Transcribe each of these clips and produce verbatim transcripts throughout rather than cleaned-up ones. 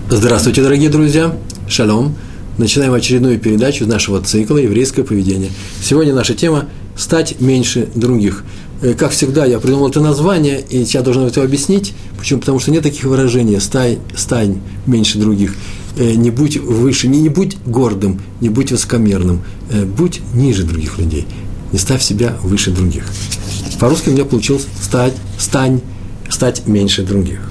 Здравствуйте, дорогие друзья! Шалом! Начинаем очередную передачу из нашего цикла «Еврейское поведение». Сегодня наша тема – «Стать меньше других». Как всегда, я придумал это название, и сейчас должен это объяснить. Почему? Потому что нет таких выражений «стань, стань меньше других». Не будь выше, не, не будь гордым, не будь высокомерным, будь ниже других людей. Не ставь себя выше других. По-русски у меня получилось «стать, стань, стать меньше других».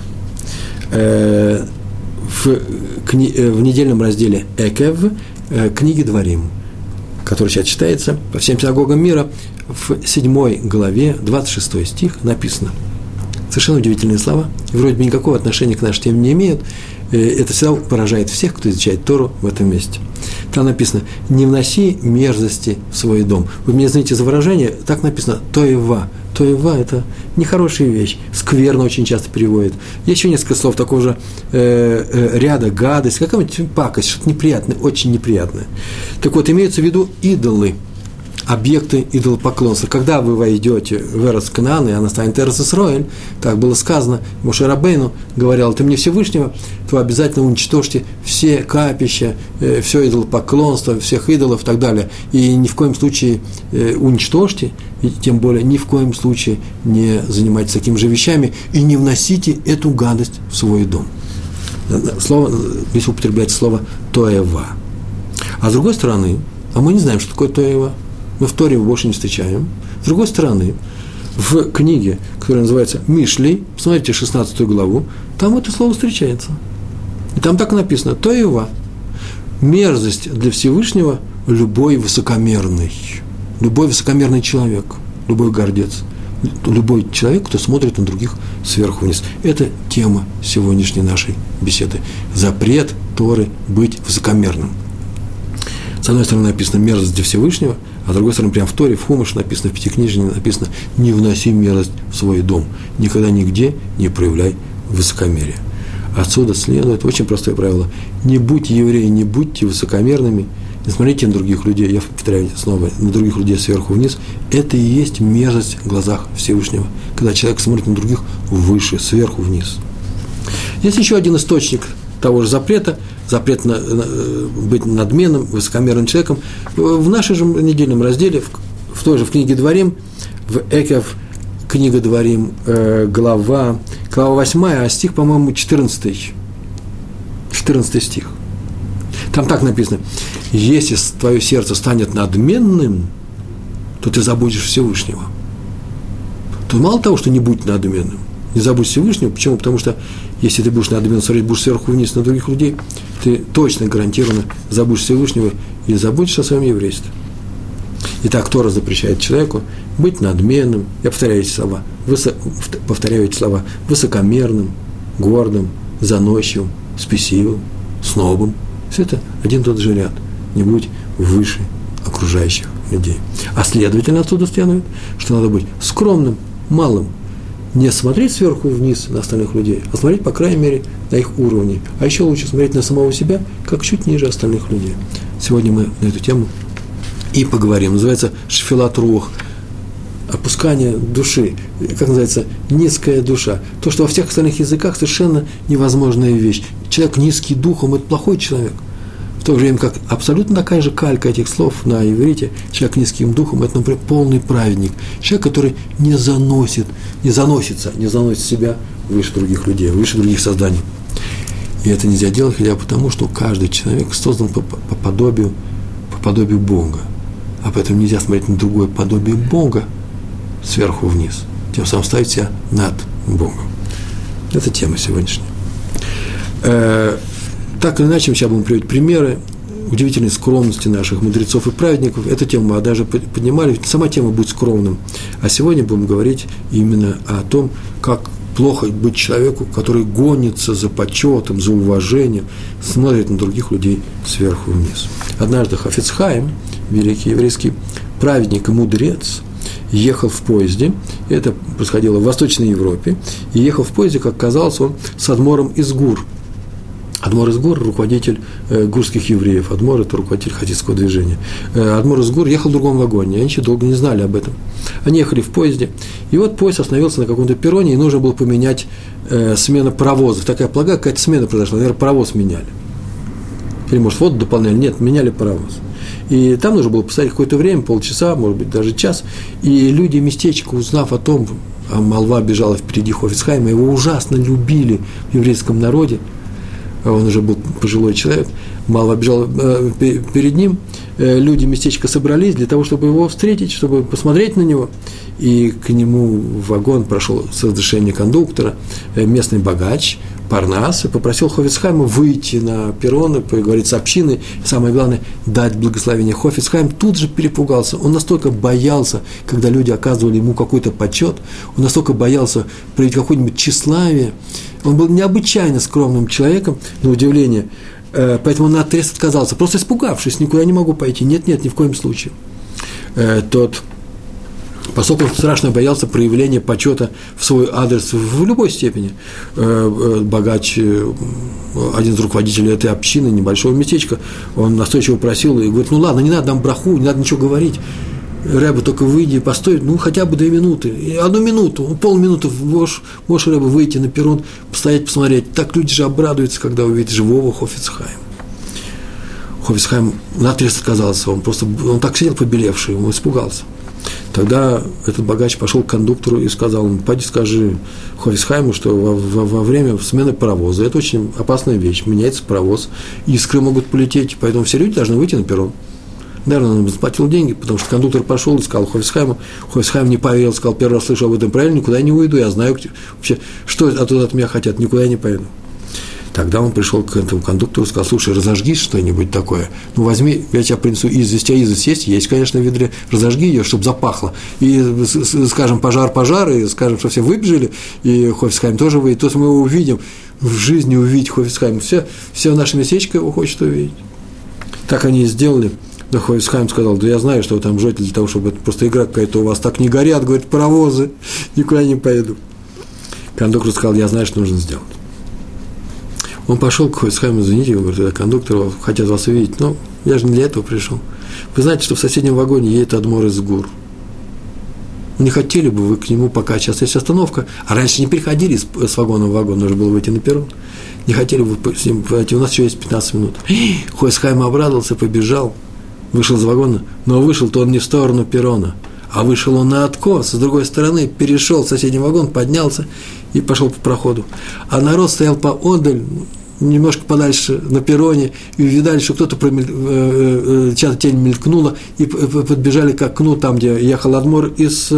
В, кни, в недельном разделе «Экев» книги Дворим, который сейчас читается по всем синагогам мира, в седьмой главе, двадцать шестой стих написано. Совершенно удивительные слова, вроде бы никакого отношения к нашей теме не имеют. Это всегда поражает всех, кто изучает Тору в этом месте. Там написано: «Не вноси мерзости в свой дом». Вы меня знаете за выражение, так написано «тоева». Тоева – это нехорошая вещь, скверно очень часто переводят. Есть еще несколько слов такого же э, э, ряда: гадость, какая-нибудь пакость, что-то неприятное, очень неприятное. Так вот, имеются в виду идолы, объекты идолопоклонства. Когда вы войдете в Эрец Кнаан, и она станет Эрец Исроэль, так было сказано, Моше Рабейну говорил: ты мне Всевышнего, то обязательно уничтожьте все капища, э, все идолопоклонство, всех идолов и так далее. И ни в коем случае э, уничтожьте, и тем более ни в коем случае не занимайтесь такими же вещами, и не вносите эту гадость в свой дом. Слово, здесь употребляется слово «тоева». А с другой стороны, а мы не знаем, что такое «тоева». Мы в Торе его больше не встречаем. С другой стороны, в книге, которая называется «Мишли», посмотрите шестнадцатую главу, там это слово встречается. И там так написано: «Тоева» – мерзость для Всевышнего любой высокомерный, любой высокомерный человек, любой гордец, любой человек, кто смотрит на других сверху вниз. Это тема сегодняшней нашей беседы. Запрет Торы быть высокомерным. С одной стороны написано «мерзость для Всевышнего», а с другой стороны, прямо в Торе, в Хумаше написано, в Пятикнижии написано: «Не вноси мерзость в свой дом». Никогда нигде не проявляй высокомерие. Отсюда следует очень простое правило: не будьте евреи, не будьте высокомерными, не смотрите на других людей, я повторяю снова, на других людей сверху вниз. Это и есть мерзость в глазах Всевышнего, когда человек смотрит на других выше, сверху вниз. Есть еще один источник того же запрета, запрет на, на, быть надменным, высокомерным человеком. В нашем же недельном разделе, в, в той же в книге Дворим, в Экев, книга Дворим, э, глава, глава восьмая, а стих, по-моему, четырнадцатый, четырнадцатый стих. Там так написано: если твое сердце станет надменным, то ты забудешь Всевышнего. То мало того, что не будь надменным, не забудь Всевышнего. Почему? Потому что если ты будешь надменным смотреть, будешь сверху вниз на других людей, ты точно, гарантированно забудешь Всевышнего и забудешь о своем еврействе. Итак, Тора запрещает человеку быть надменным, я повторяю эти слова, высо, повторяю эти слова, высокомерным, гордым, заносчивым, спесивым, снобом. Все это один и тот же ряд. Не будь выше окружающих людей. А следовательно, отсюда следует, что надо быть скромным, малым, не смотреть сверху вниз на остальных людей, а смотреть, по крайней мере, на их уровне. А еще лучше смотреть на самого себя, как чуть ниже остальных людей. Сегодня мы на эту тему и поговорим. Называется «Шфилат рух», опускание души, как называется, низкая душа. То, что во всех остальных языках совершенно невозможная вещь. Человек низкий духом – это плохой человек. В то время как абсолютно такая же калька этих слов на иврите: человек низким духом – это, например, полный праведник. Человек, который не заносит, не заносится, не заносит себя выше других людей, выше других созданий. И это нельзя делать хотя бы потому, что каждый человек создан по, по, подобию, по подобию Бога. А поэтому нельзя смотреть на другое подобие Бога сверху вниз, тем самым ставить себя над Богом. Это тема сегодняшняя. Так или иначе, мы сейчас будем приводить примеры удивительной скромности наших мудрецов и праведников. Эту тему мы даже поднимали, сама тема будет скромным. А сегодня будем говорить именно о том, как плохо быть человеку, который гонится за почетом, за уважением, смотрит на других людей сверху вниз. Однажды Хафец Хаим, великий еврейский праведник и мудрец, ехал в поезде, это происходило в Восточной Европе, и ехал в поезде, как казалось, он с адмором из Гур. Адмор из Гур – руководитель э, гурских евреев. Адмор – это руководитель хасидского движения. Э, Адмор из Гур ехал в другом вагоне, они еще долго не знали об этом. Они ехали в поезде, и вот поезд остановился на каком-то перроне, и нужно было поменять э, смену паровозов. Такая плага, какая-то смена произошла, наверное, паровоз меняли. Или, может, воду дополняли, нет, меняли паровоз. И там нужно было постоять какое-то время, полчаса, может быть, даже час, и люди местечко, узнав о том, а молва бежала впереди Хофец Хаима, его ужасно любили в еврейском народе, он уже был пожилой человек, молва бежала э, перед ним, э, люди местечко собрались для того, чтобы его встретить, чтобы посмотреть на него, и к нему в вагон прошел с разрешения кондуктора э, местный богач, Парнас, и попросил Хофец Хаима выйти на перрон и поговорить с общиной, и самое главное, дать благословение. Хофец Хаим тут же перепугался, он настолько боялся, когда люди оказывали ему какой-то почет, он настолько боялся проявить какое-нибудь тщеславие, он был необычайно скромным человеком, на удивление, поэтому он наотрез отказался, просто испугавшись, никуда не могу пойти, нет-нет, ни в коем случае. Тот, поскольку он страшно боялся проявления почета в свой адрес в любой степени, богач, один из руководителей этой общины, небольшого местечка, он настойчиво просил и говорит, ну ладно, не надо нам браху, не надо ничего говорить, Рэбе, только выйди, постой, ну, хотя бы две минуты, и одну минуту, полминуты можешь, можешь, Рэбе, выйти на перрон, постоять, посмотреть. Так люди же обрадуются, когда увидят живого Хофец Хаима. Хофец Хаим наотрез отказался, он просто, он так сидел побелевший, он испугался. Тогда этот богач пошел к кондуктору и сказал ему, пойди скажи Хофец Хаиму, что во, во, во время смены паровоза, это очень опасная вещь, меняется паровоз, искры могут полететь, поэтому все люди должны выйти на перрон. Наверное, он заплатил деньги, потому что кондуктор пошел и сказал Хофец Хаиму. Хофец Хаим не поверил, сказал, первый раз слышу об этом правильно, никуда я не уйду, я знаю вообще, что оттуда от меня хотят, никуда я не поеду. Тогда он пришел к этому кондуктору и сказал, слушай, разожги что-нибудь такое, ну возьми, я тебя принесу известь, а известь есть, есть, конечно, в ведре, разожги ее, чтобы запахло, и скажем, пожар, пожар, и скажем, что все выбежали, и Хофец Хаим тоже выйдет, то есть мы его увидим, в жизни увидеть Хофец Хаим, все, все наше местечко его хочет увидеть. Так они и сделали. Да Хофец Хаим сказал, да я знаю, что вы там ждете для того, чтобы это просто игра какая-то у вас так не горят, говорит, паровозы, никуда не поеду. Кондуктор сказал, я знаю, что нужно сделать. Он пошел к Хофец Хаиму, извините, он говорит, кондуктор, хотят вас увидеть, но я же не для этого пришел. Вы знаете, что в соседнем вагоне едет Адмор из Гур. Не хотели бы вы к нему, пока сейчас есть остановка, а раньше не переходили с, с вагона в вагон, нужно было выйти на перрон. Не хотели бы с ним пойти, у нас еще есть пятнадцать минут. Хофец Хаим обрадовался, побежал. Вышел из вагона, но вышел-то он не в сторону перрона, а вышел он на откос, с другой стороны, перешел в соседний вагон, поднялся и пошел по проходу. А народ стоял поодаль, немножко подальше на перроне, и увидали, что кто-то, промель... чья-то тень мелькнула, и подбежали к окну, там, где ехал Адмор из,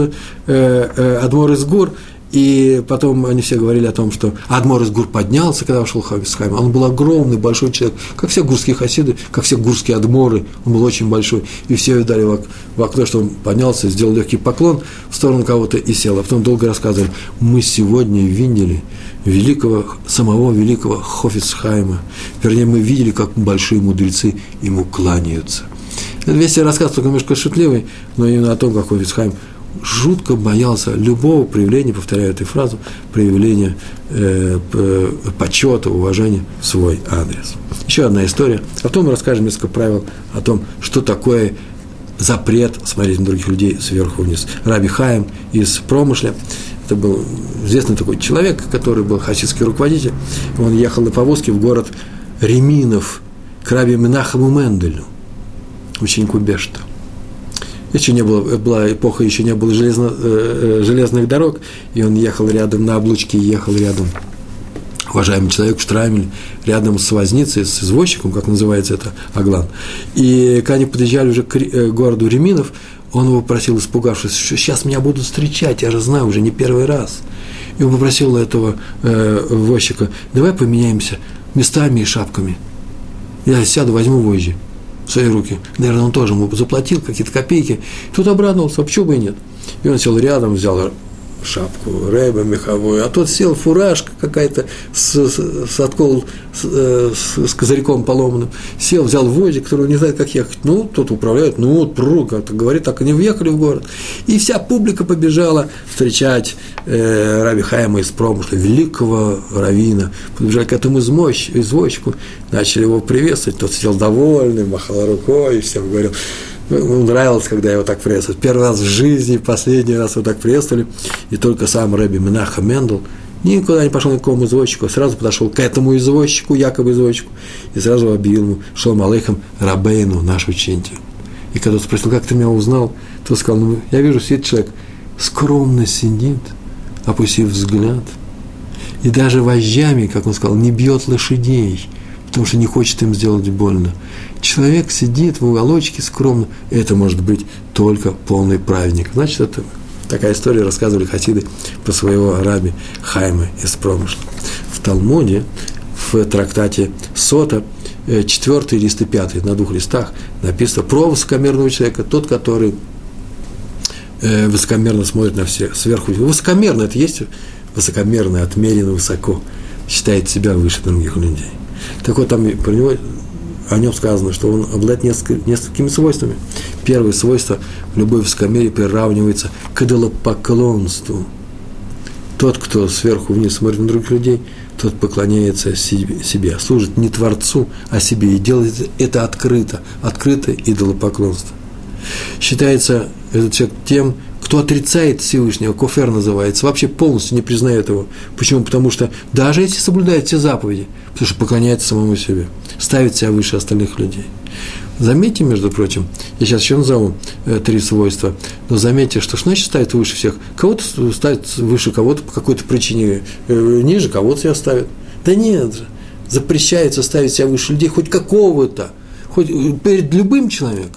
Адмор из Гур, и потом они все говорили о том, что Адмор из Гур поднялся, когда вошел Хофец Хаим. Он был огромный, большой человек, как все гурские хасиды, как все гурские адморы, он был очень большой. И все видали в окно, что он поднялся, сделал легкий поклон в сторону кого-то и сел. А потом долго рассказывали, мы сегодня видели великого, самого великого Хофец Хаима. Вернее, мы видели, как большие мудрецы ему кланяются. Это весь рассказ только немножко шутливый, но именно о том, как Хофец Хаим жутко боялся любого проявления, повторяю эту фразу, проявления э, почета, уважения в свой адрес. Еще одна история. А потом мы расскажем несколько правил о том, что такое запрет смотреть на других людей сверху вниз. Раби Хаим из Промышля. Это был известный такой человек, который был хасидский руководитель. Он ехал на повозке в город Реминов к раби Менахему Менделю, ученику Бешта. Еще не было, была эпоха, еще не было железно, э, железных дорог, и он ехал рядом на облучке, ехал рядом, уважаемый человек в штраймеле, рядом с возницей, с извозчиком, как называется это, Аглан. И когда они подъезжали уже к городу Реминов, он его попросил, испугавшись, что сейчас меня будут встречать, я же знаю, уже не первый раз. И он попросил этого э, возчика, давай поменяемся местами и шапками. Я сяду, возьму вожжи в свои руки. Наверное, он тоже ему заплатил какие-то копейки. Тут обрадовался, а почему бы и нет? И он сел рядом, взял шапку Ребе меховую, а тот сел, фуражка какая-то с, с, с откол, с, с, с козырьком поломанным, сел, взял вожжи, который не знает, как ехать. Ну, тот управляет, ну, вот, пру, как-то говорит, так они въехали в город. И вся публика побежала встречать э, Раби Хаима из промысла, великого раввина. Побежали к этому извозчику, начали его приветствовать, тот сидел довольный, махал рукой и всем говорил. Ему нравилось, когда его так приветствовали. Первый раз в жизни, последний раз его так приветствовали. И только сам Ребби Менахем Мендел никуда не пошел ни к какому извозчику, сразу подошел к этому извозчику, якобы извозчику, и сразу объявил ему Шолом Алейхем Рабейну, наш учитель. И когда он спросил, как ты меня узнал, то сказал, ну, я вижу, сидит человек, скромно сидит, опустив взгляд, и даже вожжами, как он сказал, не бьет лошадей, потому что не хочет им сделать больно. Человек сидит в уголочке скромно, это может быть только полный праведник. Значит, это такая история рассказывали хасиды про своего раби Хаима из промысла. В Талмуде, в трактате Сота, четвертый лист и пятый, на двух листах написано про высокомерного человека, тот, который высокомерно смотрит на всех сверху. Высокомерно, это есть высокомерно, отмеренно высоко, считает себя выше других людей. Так вот, там про него, о нем сказано, что он обладает несколькими, несколькими свойствами. Первое свойство – любое высокомерие приравнивается к идолопоклонству. Тот, кто сверху вниз смотрит на других людей, тот поклоняется себе, служит не Творцу, а себе, и делает это открыто, открытое идолопоклонство. Считается этот человек тем, кто отрицает Всевышнего, кофер называется, вообще полностью не признает его. Почему? Потому что даже если соблюдает все заповеди, потому что поклоняется самому себе, ставит себя выше остальных людей. Заметьте, между прочим, я сейчас еще назову э, три свойства, но заметьте, что что значит ставит выше всех? Кого-то ставит выше кого-то по какой-то причине, э, ниже кого-то себя ставит. Да нет же, запрещается ставить себя выше людей хоть какого-то, хоть перед любым человеком.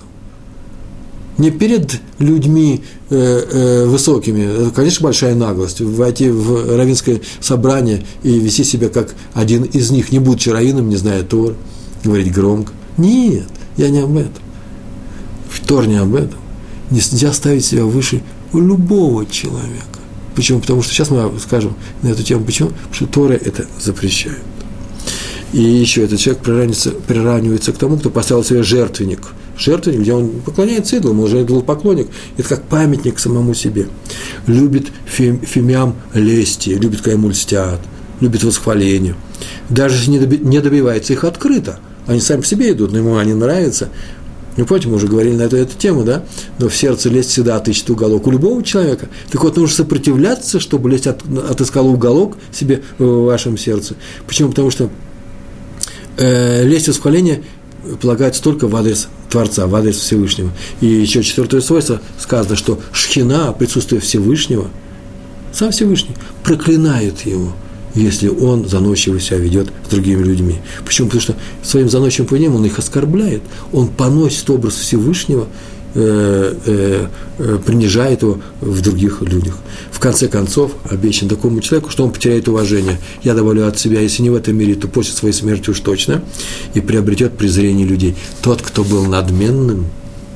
Не перед людьми э, э, высокими, это, конечно, большая наглость, войти в раввинское собрание и вести себя как один из них, не будучи раввином, не зная Торы, говорить громко. Нет, я не об этом. Тор не об этом. Нельзя ставить себя выше любого человека. Почему? Потому что сейчас мы скажем на эту тему, почему? Потому что Тора это запрещает. И еще этот человек приравнивается, приравнивается к тому, кто поставил себе жертвенник. Жертвенник, где он поклоняется идолам, он уже идолопоклонник. Это как памятник самому себе. Любит фем, фемиам лести, любит, когда ему льстят, любит восхваление. Даже если не добивается их открыто, они сами по себе идут, но ему они нравятся. Ну, помните, мы уже говорили на эту, эту тему, да? Но в сердце лезть всегда отыщет уголок у любого человека. Так вот, нужно сопротивляться, чтобы лезть от, отыскал уголок себе в вашем сердце. Почему? Потому что э, лезть восхваление полагается только в адрес Творца, в адрес Всевышнего. И еще четвертое свойство сказано, что шхина, присутствие Всевышнего, сам Всевышний, проклинает его, если он заносчиво себя ведет с другими людьми. Почему? Потому что своим заносчивым поведением он их оскорбляет, он поносит образ Всевышнего, э, э, э, принижает его в других людях. В конце концов, обещан такому человеку, что он потеряет уважение. Я добавлю от себя, если не в этом мире, то после своей смерти уж точно, и приобретет презрение людей. Тот, кто был надменным,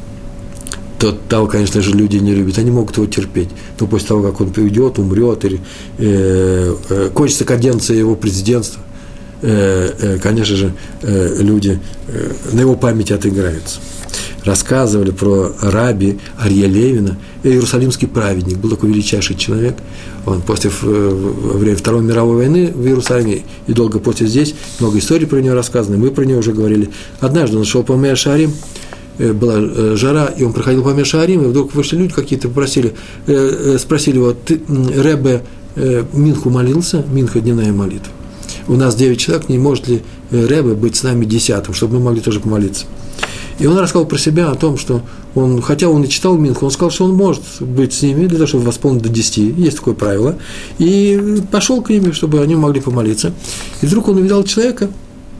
тот, того, конечно же, люди не любят, они могут его терпеть. Но после того, как он уйдет, умрет, или э, э, кончится каденция его президентства, э, э, конечно же, э, люди э, на его памяти отыграются. Рассказывали про раби Арье Левина, иерусалимский праведник, был такой величайший человек. Он после, во время Второй мировой войны в Иерусалиме, и долго после здесь, много историй про него рассказано, мы про него уже говорили. Однажды он шел по Меа-Шаарим, была жара, и он проходил по Меа-Шаарим, и вдруг вышли люди какие-то, попросили, спросили его, ты, Ребе, Минху молился? Минха – дневная молитва. У нас девять человек, не может ли Ребе быть с нами десятым, чтобы мы могли тоже помолиться? И он рассказал про себя о том, что он, хотя он и читал Минху, он сказал, что он может быть с ними для того, чтобы восполнить до десяти, есть такое правило, и пошел к ним, чтобы они могли помолиться. И вдруг он увидел человека,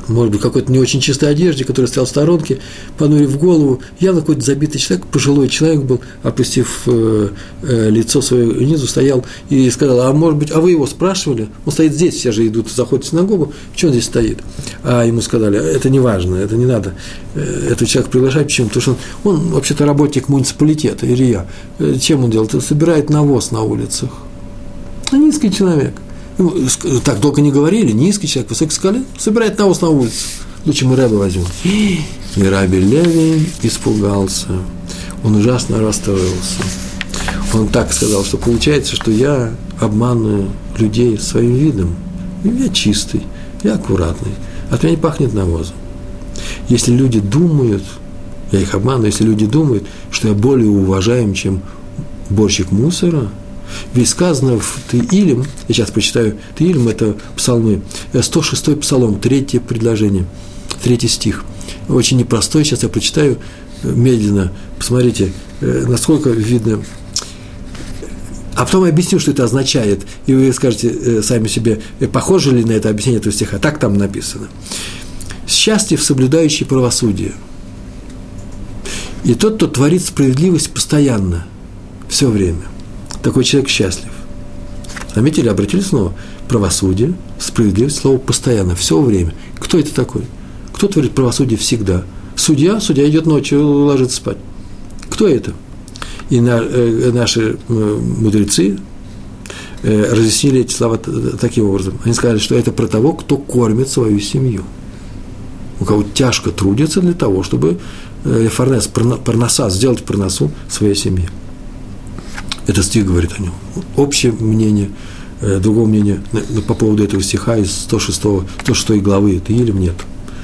может быть, какой-то не очень чистой одежде, который стоял в сторонке, понурив голову, явно какой-то забитый человек, пожилой человек был, опустив э, э, лицо свое внизу, стоял и сказал, а может быть, а вы его спрашивали? Он стоит здесь, все же идут, заходят в синагогу, что он здесь стоит? А ему сказали, это не важно, это не надо, э, этого человека приглашать, почему? Потому что он, он вообще-то работник муниципалитета, Илья. Э, чем он делает? Он собирает навоз на улицах. Низкий человек. Так долго не говорили, низкий человек, высокий сказали, собирает навоз на улице. Лучше мы Ребе возьмем. И Раби Леви испугался. Он ужасно расстроился. Он так сказал, что получается, что я обманываю людей своим видом. Я чистый, я аккуратный. От меня не пахнет навозом. Если люди думают, я их обманываю, если люди думают, что я более уважаем, чем уборщик мусора, ведь сказано в Теилим, я сейчас прочитаю, Теилим – это псалмы, сто шестой псалом, третье предложение, третий стих. Очень непростой, сейчас я прочитаю медленно, посмотрите, насколько видно. А потом я объясню, что это означает, и вы скажете сами себе, похоже ли на это объяснение этого стиха. Так там написано. «Счастлив, соблюдающий правосудие, и тот, кто творит справедливость постоянно, все время». Такой человек счастлив. Заметили, обратили снова? Правосудие, справедливость, слово постоянно, все время. Кто это такой? Кто творит правосудие всегда? Судья, судья идет ночью, ложится спать. Кто это? И на, э, наши э, мудрецы э, разъяснили эти слова таким образом. Они сказали, что это про того, кто кормит свою семью. У кого тяжко трудится для того, чтобы э, фарнес, парноса, сделать парносу своей семье. Этот стих говорит о нем. Общее мнение, э, другого мнения по поводу этого стиха из сто шестой, сто шестой главы Теилим нет.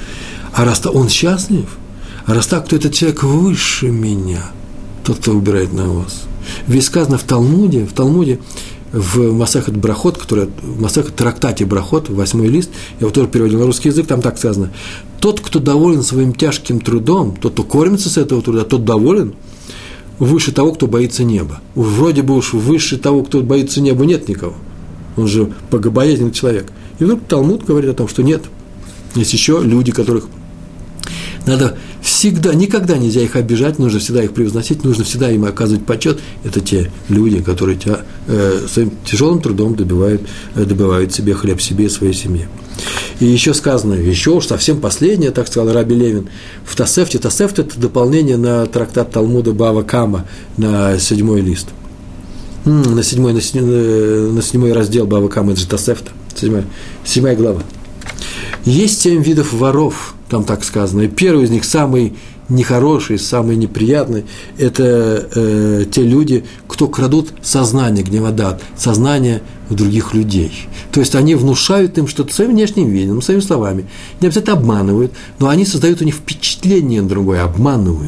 А раз он счастлив, а раз так, то этот человек выше меня, тот, кто убирает навоз. Ведь сказано в Талмуде, в Талмуде, в Масехет Брахот, который, в Масехет Трактате Брахот, восьмой лист, я его тоже переводил на русский язык, там так сказано, тот, кто доволен своим тяжким трудом, тот, кто кормится с этого труда, тот доволен, выше того, кто боится неба. Вроде бы уж выше того, кто боится неба, нет никого. Он же богобоязненный человек. И вдруг Талмуд говорит о том, что нет. Есть еще люди, которых надо всегда, никогда нельзя их обижать, нужно всегда их превозносить, нужно всегда им оказывать почет. Это те люди, которые тебя, э, своим тяжелым трудом добивают, э, добывают себе хлеб себе и своей семье. И еще сказано, еще уж совсем последнее, так сказал Раби Левин, в Тосефте. Тосефт – это дополнение на трактат Талмуда Бава Кама, на седьмой лист. На седьмой, на седьмой, на седьмой раздел Бава Кама, это же Тосефта, седьмая, седьмая глава. Есть семь видов воров, там так сказано, и первый из них, самый нехороший, самый неприятный, это э, те люди, кто крадут сознание, гневодат, сознание других людей. То есть они внушают им что-то своим внешним видом, своими словами, не обязательно обманывают, но они создают у них впечатление другое, обманывают.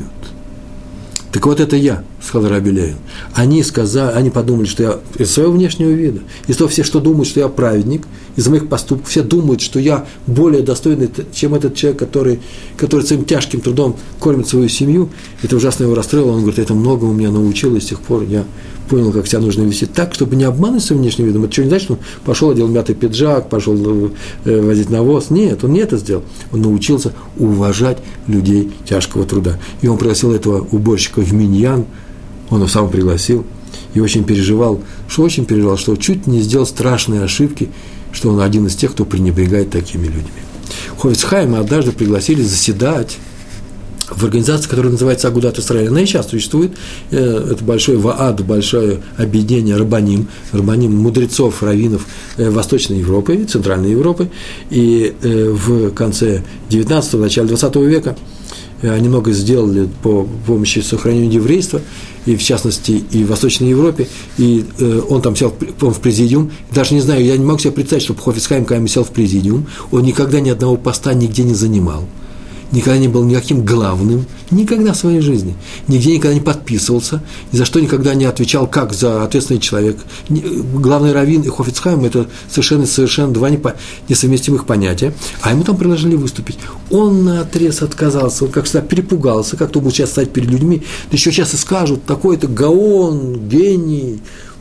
Так вот это я, сказал Раби Левин. Они сказали, они подумали, что я из своего внешнего вида, из того все, что думают, что я праведник, из моих поступков, все думают, что я более достойный, чем этот человек, который, который своим тяжким трудом кормит свою семью. Это ужасно его расстроило. Он говорит, это многому меня научило, и с тех пор я понял, как себя нужно вести так, чтобы не обманывать своим внешним видом. Это что, не значит, что он пошел, одел мятый пиджак, пошел э, возить навоз. Нет, он не это сделал. Он научился уважать людей тяжкого труда. И он пригласил этого уборщика в миньян, он его сам пригласил, и очень переживал, что очень переживал, что чуть не сделал страшные ошибки, что он один из тех, кто пренебрегает такими людьми. Хофец Хаима однажды пригласили заседать в организации, которая называется Агудат Исраэль. Она и сейчас существует. Это большой ваад, большое объединение рабаним, рабаним мудрецов, раввинов Восточной Европы, Центральной Европы. И в конце девятнадцатого, начале двадцатого века они много сделали по помощи сохранению еврейства, и в частности и в Восточной Европе, и э, он там сел в, в президиум, даже не знаю, я не могу себе представить, чтобы Хофец Хаим, когда сел в президиум, он никогда ни одного поста нигде не занимал, никогда не был никаким главным, никогда в своей жизни, нигде никогда не подписывался, ни за что никогда не отвечал как за ответственный человек. Главный раввин и Хофец Хаим – это совершенно, совершенно два несовместимых понятия, а ему там предложили выступить. Он наотрез отказался, он, как всегда, перепугался, как-то будет сейчас стать перед людьми, да еще часто скажут, такой-то гаон, гений,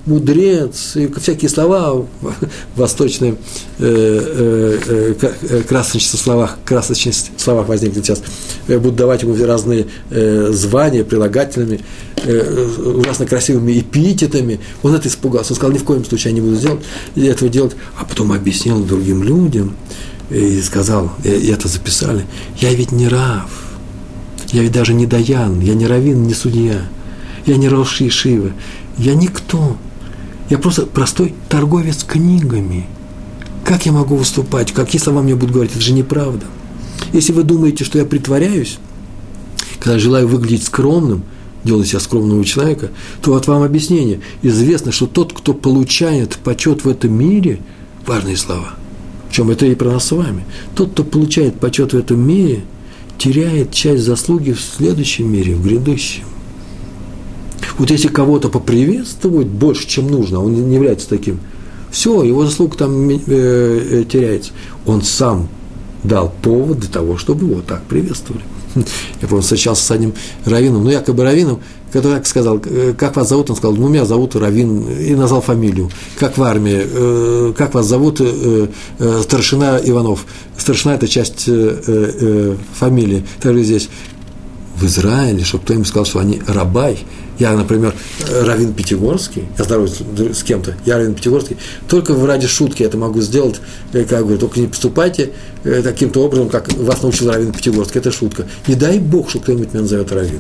мудрец, и всякие слова, восточные э, э, э, красочность в словах, красочность в словах возникнет сейчас, э, будут давать ему разные э, звания, прилагательными, э, ужасно красивыми эпитетами. Он это испугался, он сказал, ни в коем случае я не буду делать, этого делать, а потом объяснил другим людям и сказал, и это записали, я ведь не рав, я ведь даже не даян, я не раввин, не судья, я не рош ешивы, я никто. Я просто простой торговец книгами. Как я могу выступать? Какие слова мне будут говорить? Это же неправда. Если вы думаете, что я притворяюсь, когда желаю выглядеть скромным, делаю себя скромного человека, то вот вам объяснение. Известно, что тот, кто получает почет в этом мире, важные слова, причем это и про нас с вами, тот, кто получает почет в этом мире, теряет часть заслуги в следующем мире, в грядущем. Вот если кого-то поприветствовать больше, чем нужно, он не является таким, все, его заслуга там э, э, теряется. Он сам дал повод для того, чтобы его так приветствовали. Я помню, встречался с одним раввином, ну, якобы раввином, который так сказал, как вас зовут? Он сказал, ну, меня зовут Раввин, и назвал фамилию. Как в армии, э, как вас зовут? Э, э, старшина Иванов. Старшина – это часть э, э, фамилии. Также здесь. В Израиле, чтобы кто-нибудь сказал, что они рабай. Я, например, раввин Пятигорский, я здороваюсь с кем-то, я раввин Пятигорский, только ради шутки это могу сделать, как говорю, только не поступайте таким-то образом, как вас научил раввин Пятигорский, это шутка. Не дай Бог, что кто-нибудь меня назовет раввином.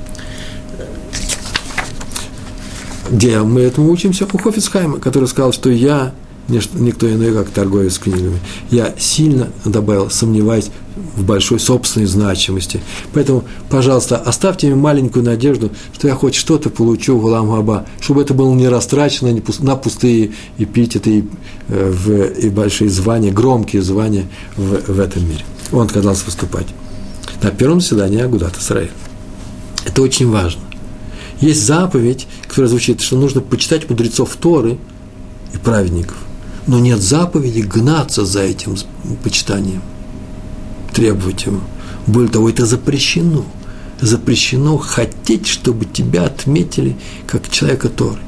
Где мы этому учимся? У Хофец Хаима, который сказал, что я, никто иной, как торговец книгами, я сильно, добавил, сомневаюсь в большой собственной значимости. Поэтому, пожалуйста, оставьте мне маленькую надежду, что я хоть что-то получу в Олам Хаба, чтобы это было не растрачено на пустые эпитеты и, и большие звания, громкие звания в, в этом мире. Он отказался выступать на первом заседании Агудат Исраэль. Это очень важно. Есть заповедь, которая звучит, что нужно почитать мудрецов Торы и праведников. Но нет заповеди гнаться за этим почитанием, требовать его. Более того, это запрещено. Запрещено хотеть, чтобы тебя отметили как человека Торы.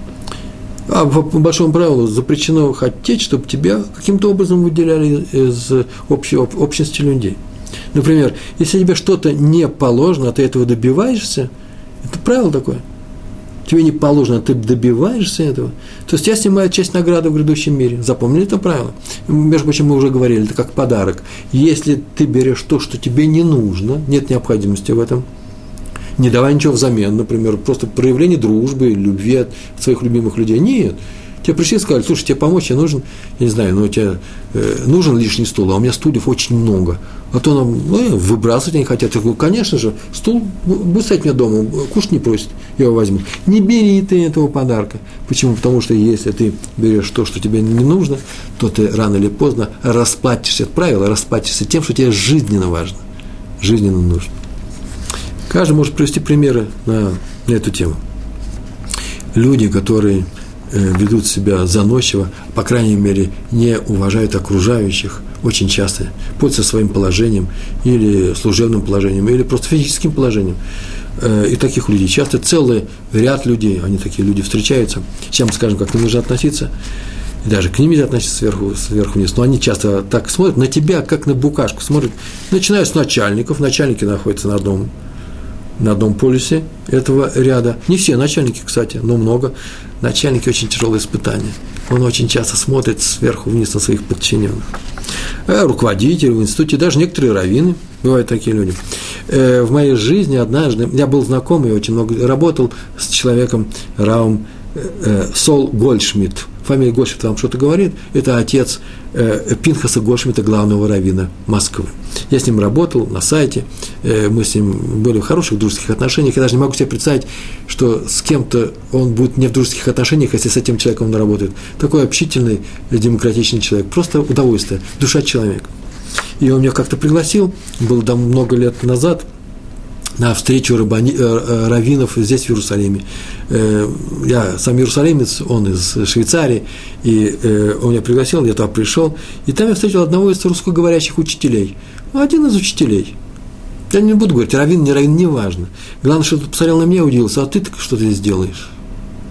А по большому правилу запрещено хотеть, чтобы тебя каким-то образом выделяли из общей, общности людей. Например, если тебе что-то не положено, а ты этого добиваешься, это правило такое. Тебе не положено, а ты добиваешься этого, то есть тебя снимают часть награды в грядущем мире. Запомнили это правило? Между прочим, мы уже говорили, это как подарок. Если ты берешь то, что тебе не нужно, нет необходимости в этом, не давай ничего взамен, например, просто проявление дружбы, любви от своих любимых людей. Нет. Тебе пришли и сказали, слушай, тебе помочь, я нужен, я не знаю, но тебе э, нужен лишний стул, а у меня стульев очень много. А то нам ну, выбрасывать они хотят. Я говорю, конечно же, стул будет стоять у меня дома, кушать не просит, я его возьму. Не бери ты этого подарка. Почему? Потому что если ты берешь то, что тебе не нужно, то ты рано или поздно расплатишься, это правило, расплатишься тем, что тебе жизненно важно, жизненно нужно. Каждый может привести примеры на, на эту тему. Люди, которые ведут себя заносчиво, по крайней мере, не уважают окружающих, очень часто пользуются своим положением или служебным положением, или просто физическим положением. И таких людей часто целый ряд людей, они такие люди встречаются, сейчас мы скажем, как к ним нужно относиться, и даже к ним нельзя относиться сверху, сверху вниз, но они часто так смотрят на тебя, как на букашку, смотрят, начиная с начальников, начальники находятся на одном на одном полюсе этого ряда. Не все начальники, кстати, но много. Начальники очень тяжелые испытания. Он очень часто смотрит сверху вниз на своих подчиненных. Руководители в институте, даже некоторые раввины, бывают такие люди. В моей жизни однажды, я был знакомый, очень много работал с человеком Равом Сол Гольдшмидт. Фамилия Гольдшмидт вам что-то говорит? Это отец Пинхаса Гольдшмидта, главного раввина Москвы. Я с ним работал на сайте, мы с ним были в хороших дружеских отношениях. Я даже не могу себе представить, что с кем-то он будет не в дружеских отношениях, если с этим человеком он работает. Такой общительный, демократичный человек, просто удовольствие, душа человека. И он меня как-то пригласил, было там много лет назад, на встречу рабани, э, раввинов здесь, в Иерусалиме. Э, я сам иерусалимец, он из Швейцарии, и э, он меня пригласил, я туда пришел, и там я встретил одного из русскоговорящих учителей. Один из учителей. Я не буду говорить, раввин, не раввин, не важно. Главное, что он посмотрел на меня и удивился, а ты что ты здесь делаешь?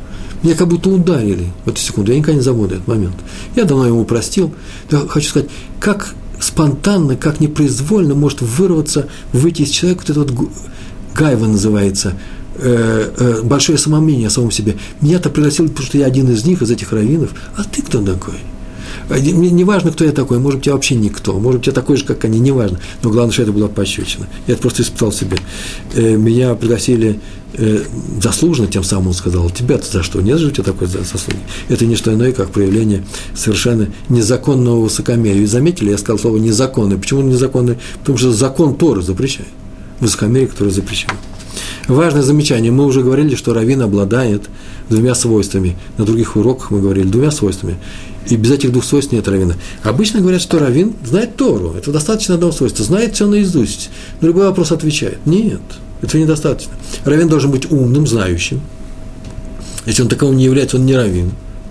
Меня как будто ударили в эту секунду. Я никогда не забуду этот момент. Я давно ему простил. Я хочу сказать, как спонтанно, как непроизвольно может вырваться, выйти из человека вот это вот гайва называется, э, э, большое самомнение о самом себе. Меня-то пригласили, потому что я один из них, из этих раввинов. А ты кто такой? Мне не важно, кто я такой, может быть, я вообще никто, может быть, я такой же, как они, не важно, но главное, что это была пощечина. Я это просто испытал в себе. Меня пригласили заслуженно, тем самым он сказал, тебя-то за что? Нет же у тебя такой заслуги. Это не что иное, как проявление совершенно незаконного высокомерия. И заметили, я сказал слово незаконное. Почему незаконное? Потому что закон Торы запрещает. Высокомерие, которое запрещено. Важное замечание. Мы уже говорили, что раввин обладает двумя свойствами. На других уроках мы говорили двумя свойствами. И без этих двух свойств нет раввина. Обычно говорят, что раввин знает Тору. Это достаточно одного свойства. Знает все наизусть. На любой вопрос отвечает. Нет, этого недостаточно. Раввин должен быть умным, знающим. Если он таковым не является, он не раввин.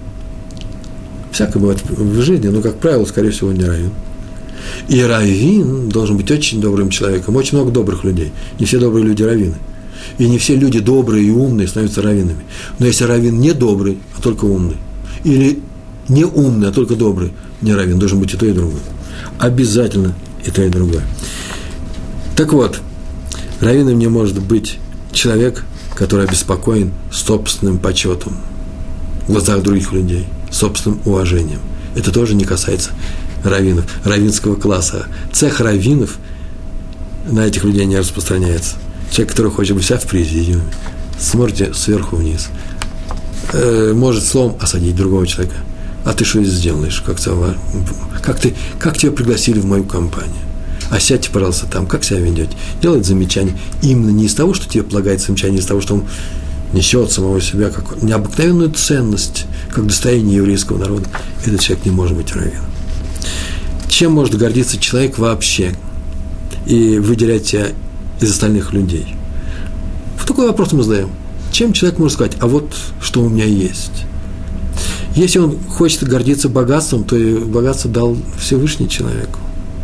Всякое бывает в жизни, но, как правило, скорее всего, он не раввин. И раввин должен быть очень добрым человеком. Очень много добрых людей. Не все добрые люди раввины. И не все люди добрые и умные становятся раввинами. Но если раввин не добрый, а только умный, или не умный, а только добрый, не раввин, должен быть и то, и другое. Обязательно и то, и другое. Так вот, раввином не может быть человек, который обеспокоен собственным почетом в глазах других людей, собственным уважением. Это тоже не касается раввинов, раввинского класса. Цех раввинов на этих людей не распространяется. Человек, который хочет быть вся в президиуме, смотрите сверху вниз, э, может словом осадить другого человека. А ты что сделаешь? Как, как, ты, как тебя пригласили в мою компанию? А сядьте, пожалуйста, там, как себя ведете? Делает замечание. Именно не из того, что тебе полагается замечание, а из того, что он несет самого себя как необыкновенную ценность, как достояние еврейского народа. Этот человек не может быть раввином. Чем может гордиться человек вообще и выделять себя из остальных людей? Вот такой вопрос мы задаем. Чем человек может сказать, а вот что у меня есть? Если он хочет гордиться богатством, то и богатство дал Всевышний человеку.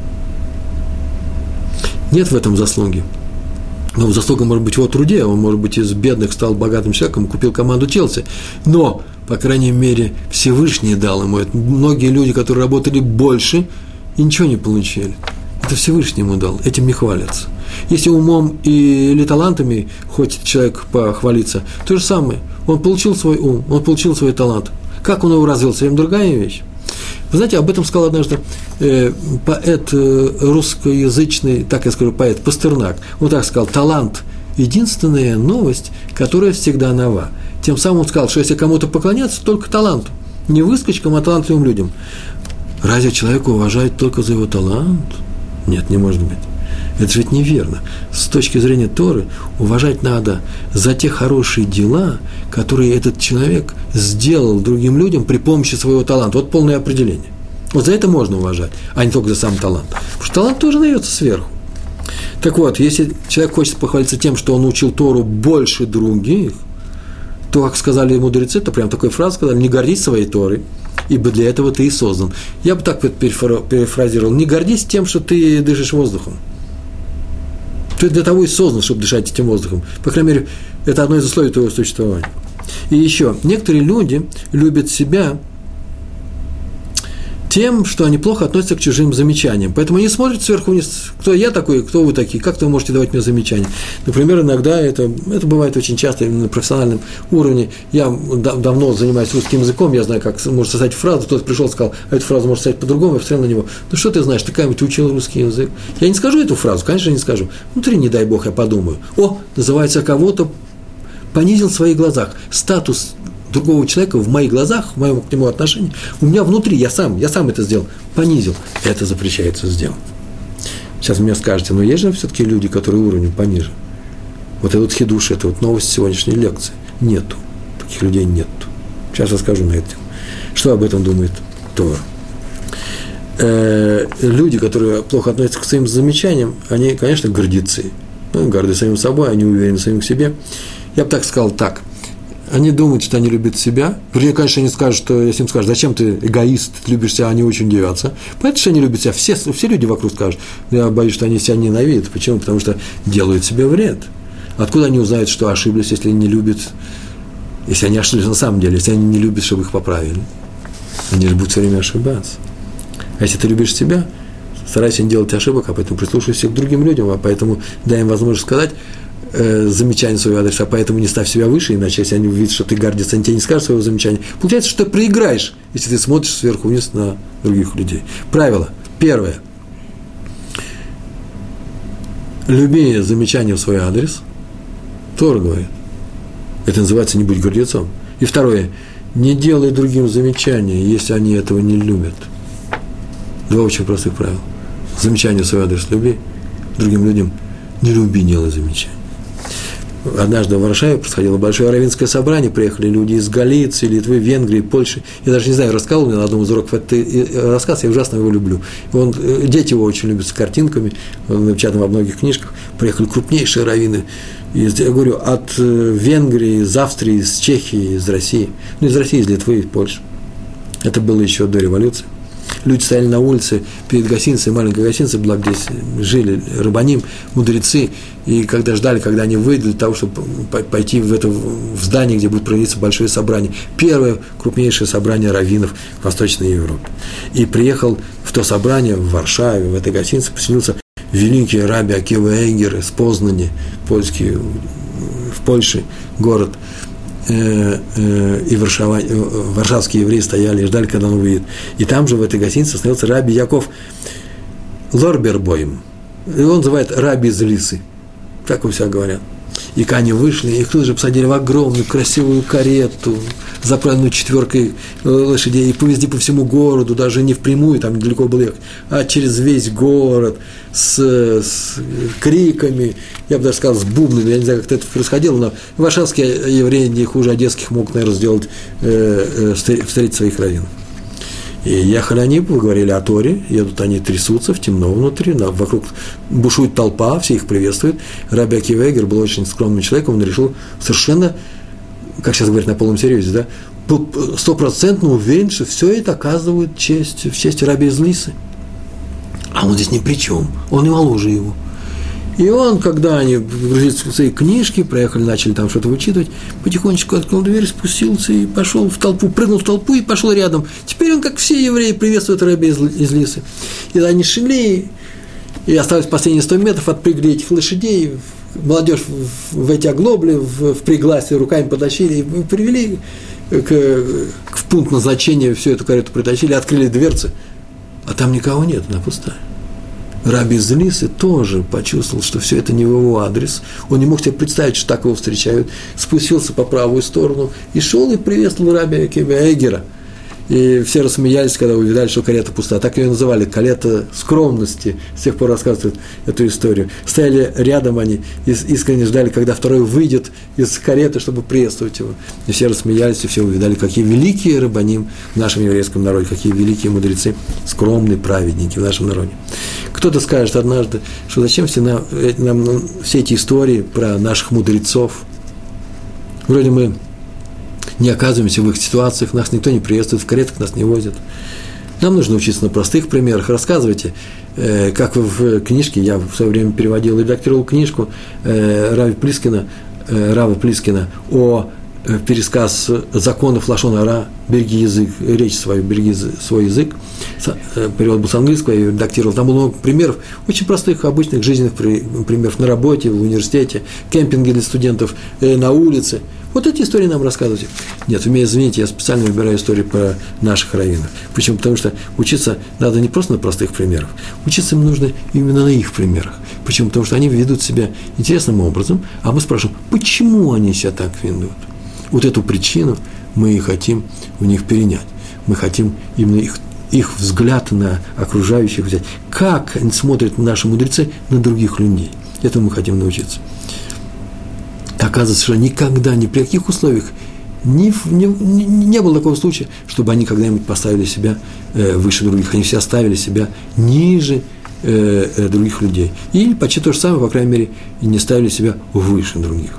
Нет в этом заслуги. Но заслуга может быть в его труде. Он, может быть, из бедных стал богатым человеком, купил команду Челси. Но, по крайней мере, Всевышний дал ему это. Многие люди, которые работали больше, и ничего не получили. Это Всевышний ему дал. Этим не хвалятся. Если умом или талантами хочет человек похвалиться, то же самое. Он получил свой ум, он получил свой талант. Как он его развил, совсем другая вещь. Вы знаете, об этом сказал однажды э, поэт э, русскоязычный, так я скажу, поэт Пастернак. Он так сказал: талант – единственная новость, которая всегда нова. Тем самым он сказал, что если кому-то поклоняться, только таланту. Не выскочкам, а талантливым людям. Разве человека уважают только за его талант? Нет, не может быть. Это же ведь неверно. С точки зрения Торы уважать надо за те хорошие дела, которые этот человек сделал другим людям при помощи своего таланта. Вот полное определение. Вот за это можно уважать, а не только за сам талант. Потому что талант тоже дается сверху. Так вот, если человек хочет похвалиться тем, что он учил Тору больше других, то, как сказали мудрецы, то прям такой фразу сказали: не гордись своей Торой, ибо для этого ты и создан. Я бы так перефразировал: не гордись тем, что ты дышишь воздухом. Ты для того и создан, чтобы дышать этим воздухом. По крайней мере, это одно из условий твоего существования. И еще, некоторые люди любят себя тем, что они плохо относятся к чужим замечаниям. Поэтому они смотрят сверху вниз: кто я такой, кто вы такие, как вы можете давать мне замечания. Например, иногда это, это бывает очень часто на профессиональном уровне. Я давно занимаюсь русским языком, я знаю, как может составить фразу. Кто-то пришел и сказал: а эту фразу может составить по-другому, я посмотрел на него: ну что ты знаешь, такая, ты учил русский язык. Я не скажу эту фразу, конечно, не скажу. Внутри, не дай бог, я подумаю: о, называется, кого-то понизил в своих глазах. Статус другого человека в моих глазах, в моем к нему отношении, у меня внутри, я сам, я сам это сделал, понизил. Это запрещается сделать. Сейчас вы мне скажете: но есть же все-таки люди, которые уровнем пониже. Вот этот хидуш, это вот новость сегодняшней лекции. Нету. Таких людей нету. Сейчас расскажу на это. Что об этом думает Тора? Э, люди, которые плохо относятся к своим замечаниям, они, конечно, гордецы. Ну, горды самим собой, они уверены в самих себе. Я бы так сказал так. Они думают, что они любят себя. Вернее, конечно, они скажут, что если им скажут: зачем ты эгоист, ты любишь себя, они очень удивятся. Понятно, что они любят себя. Все, все люди вокруг скажут. Я боюсь, что они себя ненавидят. Почему? Потому что делают себе вред. Откуда они узнают, что ошиблись, если не любят Если они ошиблись на самом деле, если они не любят, чтобы их поправили, они же будут все время ошибаться. А если ты любишь себя, старайся не делать ошибок, а поэтому прислушивайся к другим людям, а поэтому дай им возможность сказать э, замечание в свой адрес, а поэтому не ставь себя выше, иначе если они увидят, что ты гордишься, они тебе не скажут своего замечания. Получается, что ты проиграешь, если ты смотришь сверху вниз на других людей. Правило. Первое. Люби замечание в свой адрес. Тора говорит. Это называется «не будь гордецом». И второе. Не делай другим замечания, если они этого не любят. Два очень простых правила. Замечание в свой адрес люби, другим людям не люби, делай замечания. Однажды в Варшаве происходило большое раввинское собрание, приехали люди из Галиции, Литвы, Венгрии, Польши. Я даже не знаю, рассказывал мне на одном из уроков этот рассказ, я ужасно его люблю. Он, дети его очень любят с картинками, он напечатан во многих книжках. Приехали крупнейшие раввины, из, я говорю, от Венгрии, из Австрии, из Чехии, из России. Ну, из России, из Литвы, из Польши. Это было еще до революции. Люди стояли на улице перед гостиницей, маленькой гостиницей была, где жили рабаним, мудрецы, и когда ждали, когда они выйдут для того, чтобы пойти в, это, в здание, где будет проводиться большое собрание, первое крупнейшее собрание раввинов в Восточной Европе. И приехал в то собрание в Варшаве, в этой гостинице, поселился великий раби Акива Эйгер из Познани, польский, в Польше город, и Варшава, варшавские евреи стояли и ждали, когда он выйдет. И там же, в этой гостинице, остановился раби Яков Лорбербойм. И он называет раби из Лисы. Так у себя говорят. И когда они вышли, их тут же посадили в огромную красивую карету, заправленную четверкой лошадей, и повезли по всему городу, даже не впрямую, там недалеко было ехать, а через весь город, с, с криками, я бы даже сказал, с бубнами, я не знаю, как это происходило, но варшавские евреи не хуже одесских могут, наверное, сделать, э, э, встретить своих раввинов. И ехали они, поговорили о Торе, едут они, трясутся, в темно внутри, на, вокруг бушует толпа, все их приветствуют. Раби Акива Эйгер был очень скромным человеком, он решил совершенно, как сейчас говорят на полном серьезе, да, стопроцентно уверен, что все это оказывает честь, в честь раби из Лисы. А он здесь ни при чем, он и моложе его. И он, когда они погрузились в свои книжки, проехали, начали там что-то вычитывать, потихонечку открыл дверь, спустился и пошел в толпу, прыгнул в толпу и пошел рядом. Теперь он, как все евреи, приветствует раби из, из Лисы. И они шли, и остались последние сто метров, отпрыгли этих лошадей, молодежь в, в эти оглобли, в, в пригласе руками потащили и привели к, к, в пункт назначения, всю эту карету притащили, открыли дверцы, а там никого нет, она пустая. Раби из Лисы тоже почувствовал, что все это не в его адрес. Он не мог себе представить, что так его встречают. Спустился по правую сторону и шел и приветствовал раби Акива Эйгера. И все рассмеялись, когда увидали, что карета пуста. Так ее называли, карета скромности. С тех пор рассказывают эту историю. Стояли рядом они и искренне ждали, когда второй выйдет из кареты, чтобы приветствовать его. И все рассмеялись, и все увидали, какие великие рабаним в нашем еврейском народе, какие великие мудрецы, скромные праведники в нашем народе. Кто-то скажет однажды, что зачем все, нам, нам все эти истории про наших мудрецов. Вроде мы не оказываемся в их ситуациях, нас никто не приветствует, в каретах нас не возят. Нам нужно учиться на простых примерах. Рассказывайте, э, как вы в книжке, я в свое время переводил и редактировал книжку э, Рави Плискина, э, Рава Плискина о э, пересказ законов лашон ара, береги язык, речь свою, береги свой язык. Перевод был с английского, я редактировал. Там было много примеров, очень простых, обычных жизненных примеров на работе, в университете, кемпинги для студентов, э, на улице. Вот эти истории нам рассказывайте. Нет, вы меня извините, я специально выбираю истории про наших раввинов. Почему? Потому что учиться надо не просто на простых примерах. Учиться им нужно именно на их примерах. Почему? Потому что они ведут себя интересным образом, а мы спрашиваем, почему они себя так ведут? Вот эту причину мы и хотим у них перенять. Мы хотим именно их, их взгляд на окружающих взять. Как они смотрят наши мудрецы на других людей. Этому мы хотим научиться. Оказывается, что никогда, ни при каких условиях не, не, не было такого случая, чтобы они когда-нибудь поставили себя э, выше других. Они все ставили себя ниже э, э, других людей. Или почти то же самое, по крайней мере, и не ставили себя выше других.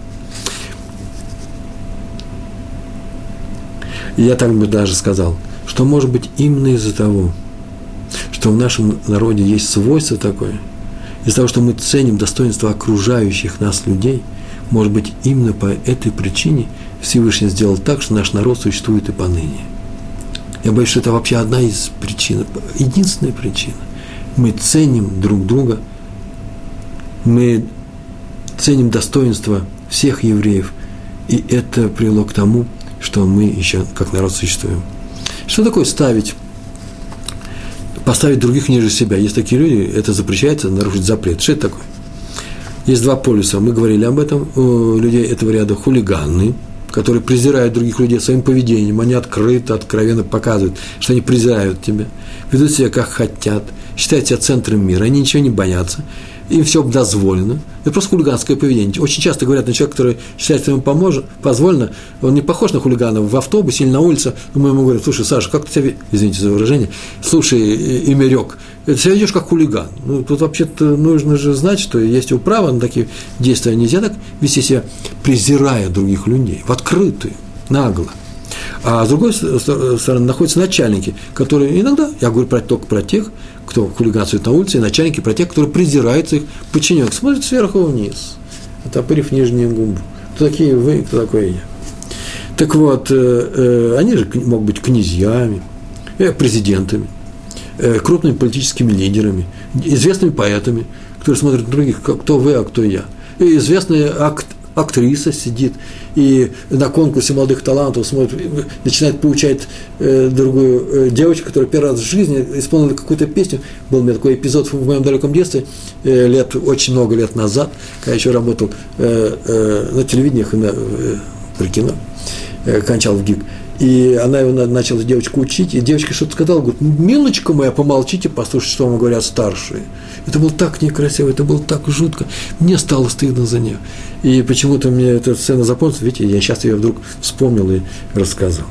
И я так бы даже сказал, что, может быть, именно из-за того, что в нашем народе есть свойство такое, из-за того, что мы ценим достоинство окружающих нас людей, может быть, именно по этой причине Всевышний сделал так, что наш народ существует и поныне. Я боюсь, что это вообще одна из причин, единственная причина. Мы ценим друг друга, мы ценим достоинство всех евреев, и это привело к тому, что мы еще как народ существуем. Что такое ставить, поставить других ниже себя? Есть такие люди, это запрещается, нарушить запрет. Что это такое? Есть два полюса, мы говорили об этом, у людей этого ряда хулиганы, которые презирают других людей своим поведением, они открыто, откровенно показывают, что они презирают тебя, ведут себя как хотят, считают себя центром мира, они ничего не боятся, им все дозволено. Это просто хулиганское поведение. Очень часто говорят на человека, который считает, что ему поможет, позволено, он не похож на хулигана в автобусе или на улице, мы ему говорим: слушай, Саша, как ты себя, извините за выражение, слушай, Имерек, ты себя ведешь как хулиган. Ну, тут вообще-то нужно же знать, что есть управа на такие действия. Нельзя так вести себя, презирая других людей, в открытую, нагло. А с другой стороны находятся начальники, которые иногда, я говорю про, только про тех, кто хулиганствует на улице, и начальники про тех, которые презирают своих подчиненных, смотрят сверху вниз, отопырив нижнюю губу. Кто такие вы, кто такой я? Так вот, э, э, они же могут быть князьями, э, президентами, э, крупными политическими лидерами, известными поэтами, которые смотрят на других, кто вы, а кто я. И известная акт, актриса сидит и на конкурсе молодых талантов смотрит, начинает поучать э, другую э, девочку, которая первый раз в жизни исполнила какую-то песню. Был у меня такой эпизод в моем далеком детстве, э, лет, очень много лет назад, когда я еще работал э, э, на телевидениях и на, э, при кино, э, кончал в ГИК. И она его начала девочку учить, и девочка что-то сказала, говорит: милочка моя, помолчите, послушайте, что вам говорят старшие. Это было так некрасиво, это было так жутко, мне стало стыдно за нее. И почему-то мне эта сцена запомнилась, видите, я сейчас ее вдруг вспомнил и рассказал.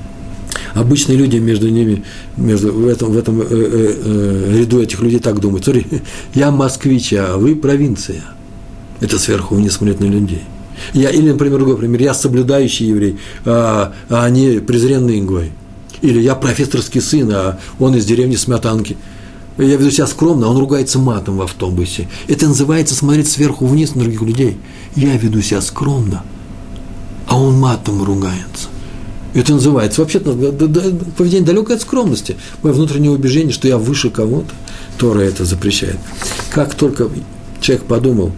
Обычные люди между ними, между, в этом, в этом э, э, ряду этих людей так думают: смотри, я москвич, а вы провинция. Это сверху вниз смотрят на людей. Я, или, например, другой пример, я соблюдающий еврей, а, а они презренные гой. Или я профессорский сын, а он из деревни Сметанки. Я веду себя скромно, а он ругается матом в автобусе. Это называется смотреть сверху вниз на других людей. Я веду себя скромно, а он матом ругается. Это называется вообще-то поведение далекое от скромности. Мое внутреннее убеждение, что я выше кого-то, Тора это запрещает. Как только человек подумал,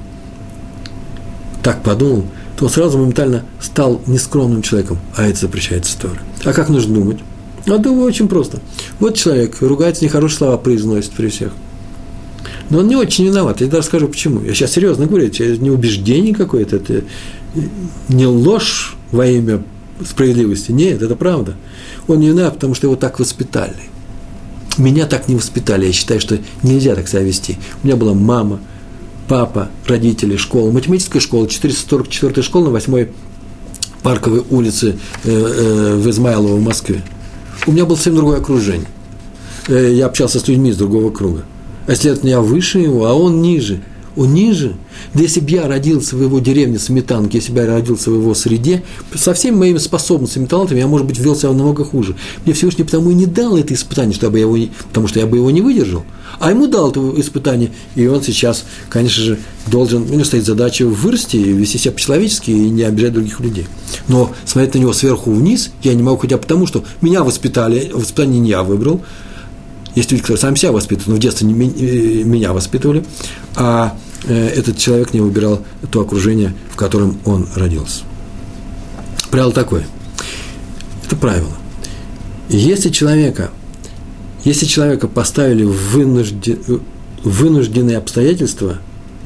так подумал, то он сразу моментально стал нескромным человеком, а это запрещается Торой. А как нужно думать? А думаю, очень просто. Вот человек ругается, нехорошие слова произносит при всех. Но он не очень виноват. Я даже скажу, почему. Я сейчас серьезно говорю, это не убеждение какое-то, это не ложь во имя справедливости. Нет, это правда. Он не виноват, потому что его так воспитали. Меня так не воспитали. Я считаю, что нельзя так себя вести. У меня была мама, папа, родители, школа, математическая школа, четыреста сорок четвёртая школа на восьмой Парковой улице э, э, в Измайлово в Москве. У меня было совсем другое окружение. Э, я общался с людьми из другого круга. А следовательно, я выше его, а он ниже. Он ниже. Да если бы я родился в его деревне Сметанки, если бы я родился в его среде, со всеми моими способностями и талантами я, может быть, вел себя намного хуже. Мне Всевышний потому и не дал это испытание, чтобы я его, потому что я бы его не выдержал. А ему дал это испытание, и он сейчас, конечно же, должен, у него стоит задача вырасти, вести себя по-человечески и не обижать других людей. Но смотреть на него сверху вниз я не могу, хотя потому, что меня воспитали, воспитание не я выбрал. Есть люди, которые сами себя воспитывают, но в детстве меня воспитывали, а этот человек не выбирал то окружение, в котором он родился. Правило такое. Это правило. Если человека, если человека поставили в вынужден, вынужденные обстоятельства,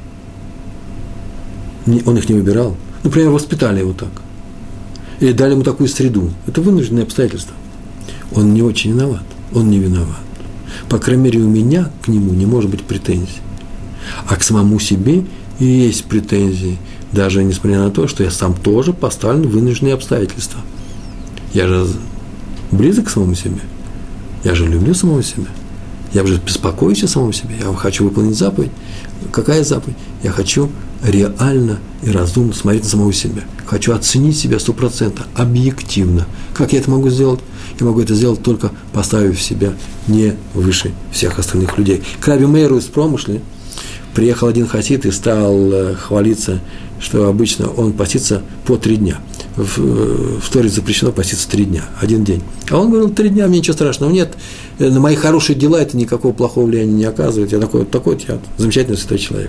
он их не выбирал, например, воспитали его так, или дали ему такую среду, это вынужденные обстоятельства, он не очень виноват, он не виноват. По крайней мере, у меня к нему не может быть претензий. А к самому себе и есть претензии, даже несмотря на то, что я сам тоже поставлен в вынужденные обстоятельства. Я же близок к самому себе, я же люблю самого себя, я же беспокоюсь о самом себе, я хочу выполнить заповедь. Какая заповедь? Я хочу реально и разумно смотреть на самого себя. Хочу оценить себя сто процентов, объективно. Как я это могу сделать? Я могу это сделать только поставив себя не выше всех остальных людей. К Раби Мейру из Промышли приехал один хасид и стал хвалиться, что обычно он постится по три дня. в, в Торе запрещено поститься три дня, один день. А он говорил, три дня, мне ничего страшного нет, на мои хорошие дела это никакого плохого влияния не оказывает, я такой вот такой вот, я замечательный святой человек.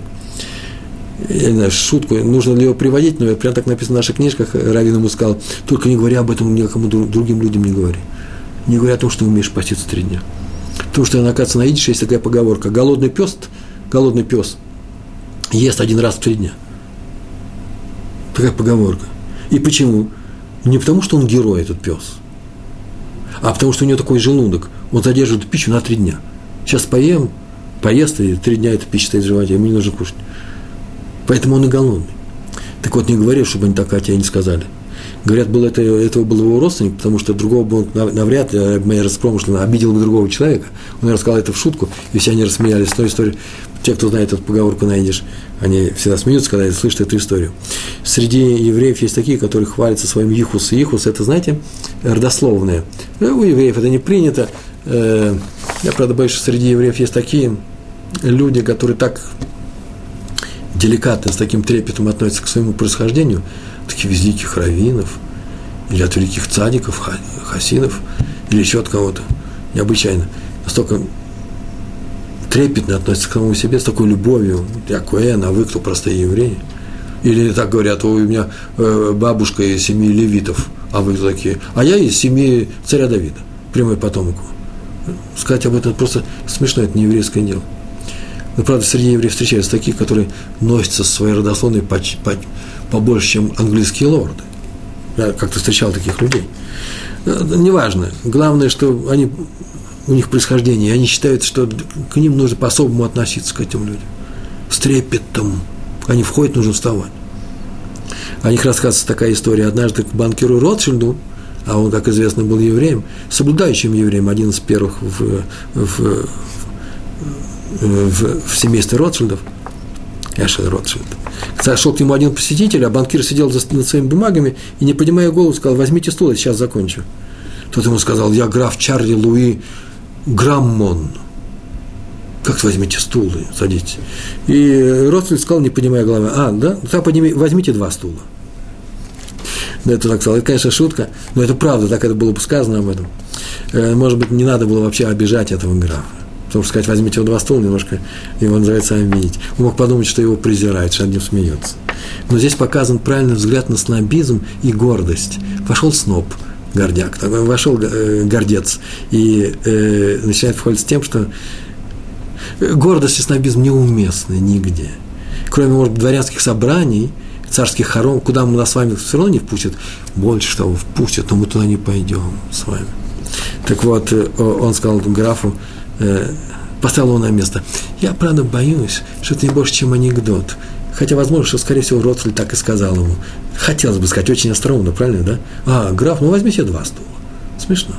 Я не знаю, шутку, нужно ли ее приводить, но прям так написано в наших книжках, раввин ему сказал, только не говори об этом никому другим людям не говори. Не говори о том, что умеешь поститься три дня. Потому что, оказывается, на идише есть такая поговорка, голодный пес, голодный пес ест один раз в три дня. Такая поговорка. И почему? Не потому, что он герой, этот пес, а потому, что у него такой желудок, он задерживает пищу на три дня. Сейчас поем, поест, и три дня эта пища стоит в животе, ему не нужно кушать. Поэтому он и голодный. Так вот, не говори, чтобы они так о тебе не сказали. Говорят, был это, этого был его родственник, потому что другого бы он навряд ли, моя распромышленно, обидел бы другого человека. Он рассказал это в шутку, и все они рассмеялись. Но история, те, кто знает эту поговорку на идиш, они всегда смеются, когда слышат эту историю. Среди евреев есть такие, которые хвалятся своим ихус. И ихус – это, знаете, родословное. У евреев это не принято. Я, правда, боюсь, что среди евреев есть такие люди, которые так деликатно, с таким трепетом относятся к своему происхождению, таких великих раввинов, или от великих цадиков, хасидов, или еще от кого-то, необычайно, настолько трепетно относятся к самому себе, с такой любовью, я коэн, а вы кто, простые евреи, или так говорят, у меня бабушка из семьи левитов, а вы кто такие, а я из семьи царя Давида, прямой потомок. Сказать об этом просто смешно, это не еврейское дело. Но, правда, среди евреев встречаются такие, которые носятся со своей родословной по, по, побольше, чем английские лорды. Я как-то встречал таких людей. Неважно. Главное, что они, у них происхождение, и они считают, что к ним нужно по-особому относиться, к этим людям. С трепетом. Они входят, нужно вставать. О них рассказывается такая история. Однажды к банкиру Ротшильду, а он, как известно, был евреем, соблюдающим евреем, один из первых в, в В, в семействе Ротшильдов, Эшель Ротшильд. Зашел к нему один посетитель, а банкир сидел за, над своими бумагами и, не поднимая голову, сказал: возьмите стул, я сейчас закончу. Тот ему сказал: я граф Чарли Луи Граммон. Как возьмите стул и садитесь? И Ротшильд сказал, не поднимая головы: а, да? Так подними, возьмите два стула. Да, это так сказал. Это, конечно, шутка, но это правда, так это было бы сказано об этом. Может быть, не надо было вообще обижать этого графа. Потому что сказать, возьмите его два стула, немножко его называется обидеть. Он мог подумать, что его презирают, что над ним смеются. Но здесь показан правильный взгляд на снобизм и гордость. Вошел сноб, гордяк, такой, вошел э, гордец, и э, начинает входить с тем, что гордость и снобизм неуместны нигде. Кроме, может быть, дворянских собраний, царских хором, куда мы нас с вами все равно не впустят, больше того, впустят, но мы туда не пойдем с вами. Так вот, он сказал графу, поставил его на место: я, правда, боюсь, что это не больше, чем анекдот. Хотя, возможно, что, скорее всего, Ротшильд так и сказал ему. Хотелось бы сказать, очень остроумно, правильно, да? А, граф, ну возьми себе два стула. Смешно.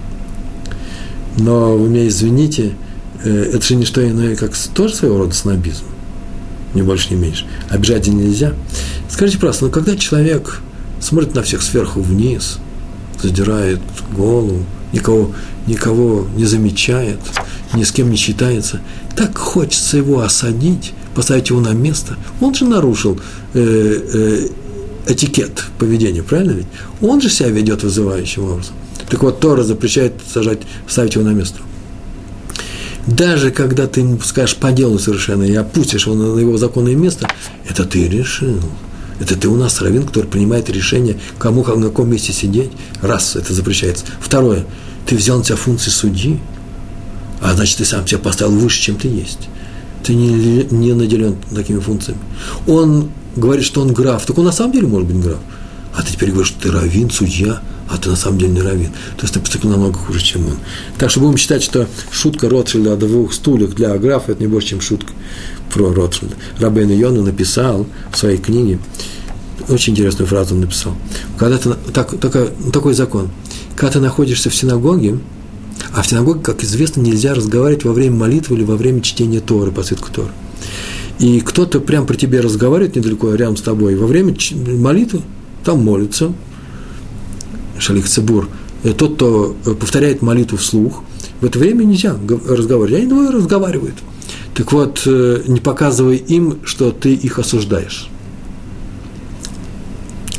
Но вы меня извините, это же не что иное, как тоже своего рода снобизм. Ни больше, ни меньше. Обижать нельзя. Скажите просто, ну когда человек смотрит на всех сверху вниз, задирает голову, никого, никого не замечает, ни с кем не считается, так хочется его осадить, поставить его на место. Он же нарушил э, э, этикет поведения, правильно ведь? Он же себя ведет вызывающим образом. Так вот, Тора запрещает сажать, ставить его на место. Даже когда ты ему скажешь по делу совершенно и опустишь его на его законное место, это ты решил. Это ты у нас раввин, который принимает решение, кому, на каком месте сидеть. Раз, это запрещается. Второе, ты взял на себя функции судьи, а значит, ты сам себя поставил выше, чем ты есть. Ты не, не наделен такими функциями. Он говорит, что он граф, так он на самом деле может быть граф. А ты теперь говоришь, что ты раввин, судья, а ты на самом деле не раввин. То есть ты поступил намного хуже, чем он. Так что будем считать, что шутка Ротшильда о двух стульях для графа – это не больше, чем шутка про Ротшильда. Рабейну Йона написал в своей книге, очень интересную фразу он написал. Когда ты, так, такой, такой закон. Когда ты находишься в синагоге, а в синагоге, как известно, нельзя разговаривать во время молитвы или во время чтения Торы, по свитку Торы. И кто-то прямо при тебе разговаривает недалеко, рядом с тобой, во время молитвы, там молится, шалих цибур, тот, кто повторяет молитву вслух, в это время нельзя разговаривать. Они двое разговаривают. Так вот, не показывай им, что ты их осуждаешь.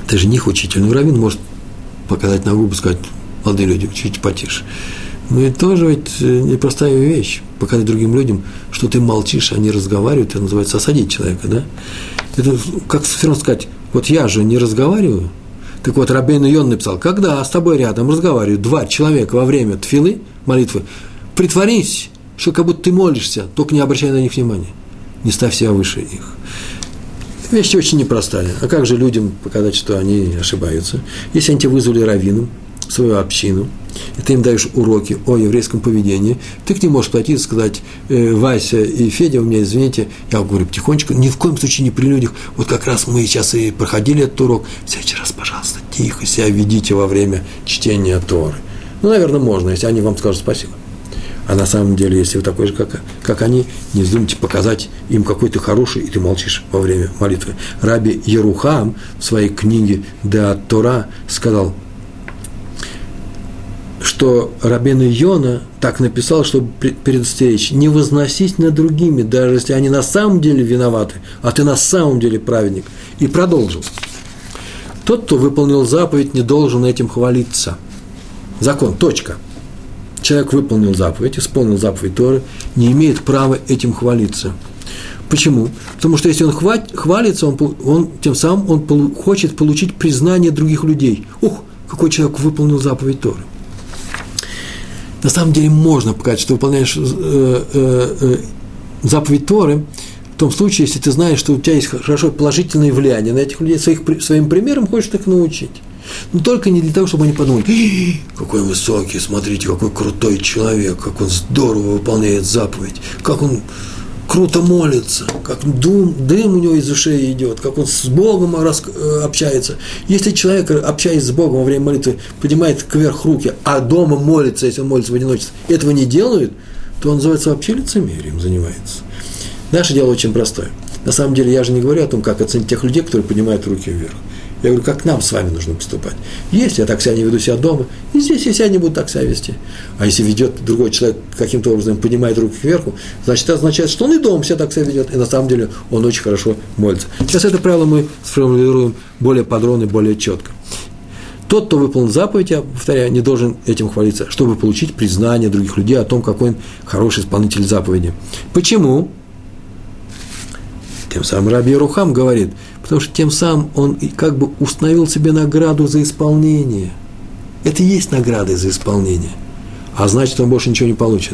Ты же не их учитель, но раввин может показать на губы, сказать: молодые люди, чуть потише. Ну и тоже ведь непростая вещь, показать другим людям, что ты молчишь, они разговаривают, это называется осадить человека, да? Это как все равно сказать: вот я же не разговариваю. Так вот, Рабейну Йона написал: когда с тобой рядом разговаривают два человека во время тфилы, молитвы, притворись, что как будто ты молишься, только не обращай на них внимания, не ставь себя выше их. Вещь очень непростая. А как же людям показать, что они ошибаются? Если они тебя вызвали раввином, свою общину, и ты им даешь уроки о еврейском поведении, ты к ним можешь пойти и сказать: э, Вася и Федя, у меня, извините, я говорю потихонечку, ни в коем случае не при людях, вот как раз мы сейчас и проходили этот урок, в следующий раз, пожалуйста, тихо себя ведите во время чтения Торы. Ну, наверное, можно, если они вам скажут спасибо. А на самом деле, если вы такой же, как, как они, не вздумайте показать им, какой ты хороший, и ты молчишь во время молитвы. Раби Ерухам в своей книге «Де Тора» сказал, что Рабейну Йона так написал, чтобы предостеречь: не возносись над другими, даже если они на самом деле виноваты, а ты на самом деле праведник. И продолжил: тот, кто выполнил заповедь, не должен этим хвалиться. Закон, точка. Человек выполнил заповедь, исполнил заповедь Торы, не имеет права этим хвалиться. Почему? Потому что если он хвалится, он, он тем самым он хочет получить признание других людей. Ух, какой человек выполнил заповедь Торы. На самом деле можно показать, что выполняешь э, э, э, заповедь Торы в том случае, если ты знаешь, что у тебя есть хорошо положительное влияние на этих людей, своих, своим примером хочешь их научить. Но только не для того, чтобы они подумали: какой высокий, смотрите, какой крутой человек, как он здорово выполняет заповедь, как он круто молится, как дым, дым у него из ушей идет, как он с Богом общается. Если человек, общаясь с Богом во время молитвы, поднимает кверх руки, а дома молится, если он молится в одиночестве, этого не делает, то он называется вообще лицемерием, занимается. Наше дело очень простое. На самом деле, я же не говорю о том, как оценить тех людей, которые поднимают руки вверх. Я говорю, как нам с вами нужно поступать. Если я так себя не веду себя дома, и здесь я себя не буду так себя вести. А если ведет другой человек каким-то образом, поднимает руки кверху, значит, это означает, что он и дома себя так себя ведет, и на самом деле он очень хорошо молится. Сейчас это правило мы сформулируем более подробно и более четко. Тот, кто выполнил заповедь, я повторяю, не должен этим хвалиться, чтобы получить признание других людей о том, какой он хороший исполнитель заповеди. Почему? Тем самым Раби Ерухам говорит, потому что тем самым он как бы установил себе награду за исполнение. Это и есть награда за исполнение. А значит, он больше ничего не получит.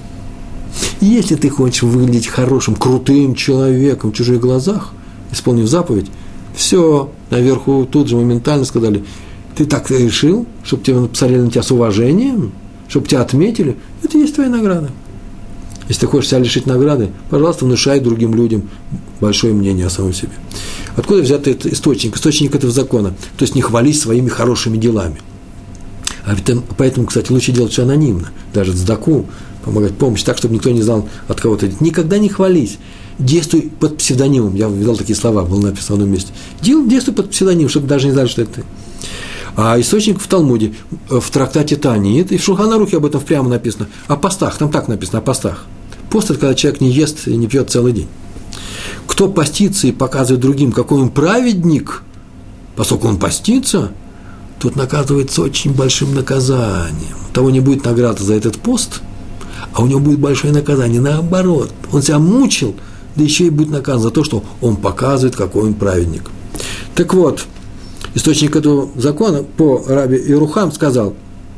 Если ты хочешь выглядеть хорошим, крутым человеком в чужих глазах, исполнив заповедь, все, наверху тут же моментально сказали: ты так решил, чтобы тебя посмотрели на тебя с уважением, чтобы тебя отметили, это и есть твоя награда. Если ты хочешь себя лишить награды, пожалуйста, внушай другим людям большое мнение о самом себе. Откуда взят этот источник? Источник этого закона. То есть не хвались своими хорошими делами. А ведь поэтому, кстати, лучше делать все анонимно. Даже цдаку, помогать помощь, так, чтобы никто не знал, от кого ты. Никогда не хвались. Действуй под псевдонимом. Я видел такие слова, было написано в одном месте. Действуй под псевдонимом, чтобы даже не знали, что это ты. А источник в Талмуде, в трактате Таанит, и в Шулхан Арухе об этом прямо написано. О постах, там так написано, о постах. Пост – это когда человек не ест и не пьет целый день. Кто постится и показывает другим, какой он праведник, поскольку он постится, тот наказывается очень большим наказанием. У того не будет награды за этот пост, а у него будет большое наказание. Наоборот, он себя мучил, да еще и будет наказан за то, что он показывает, какой он праведник. Так вот, источник этого закона по Раби Ерухам сказал: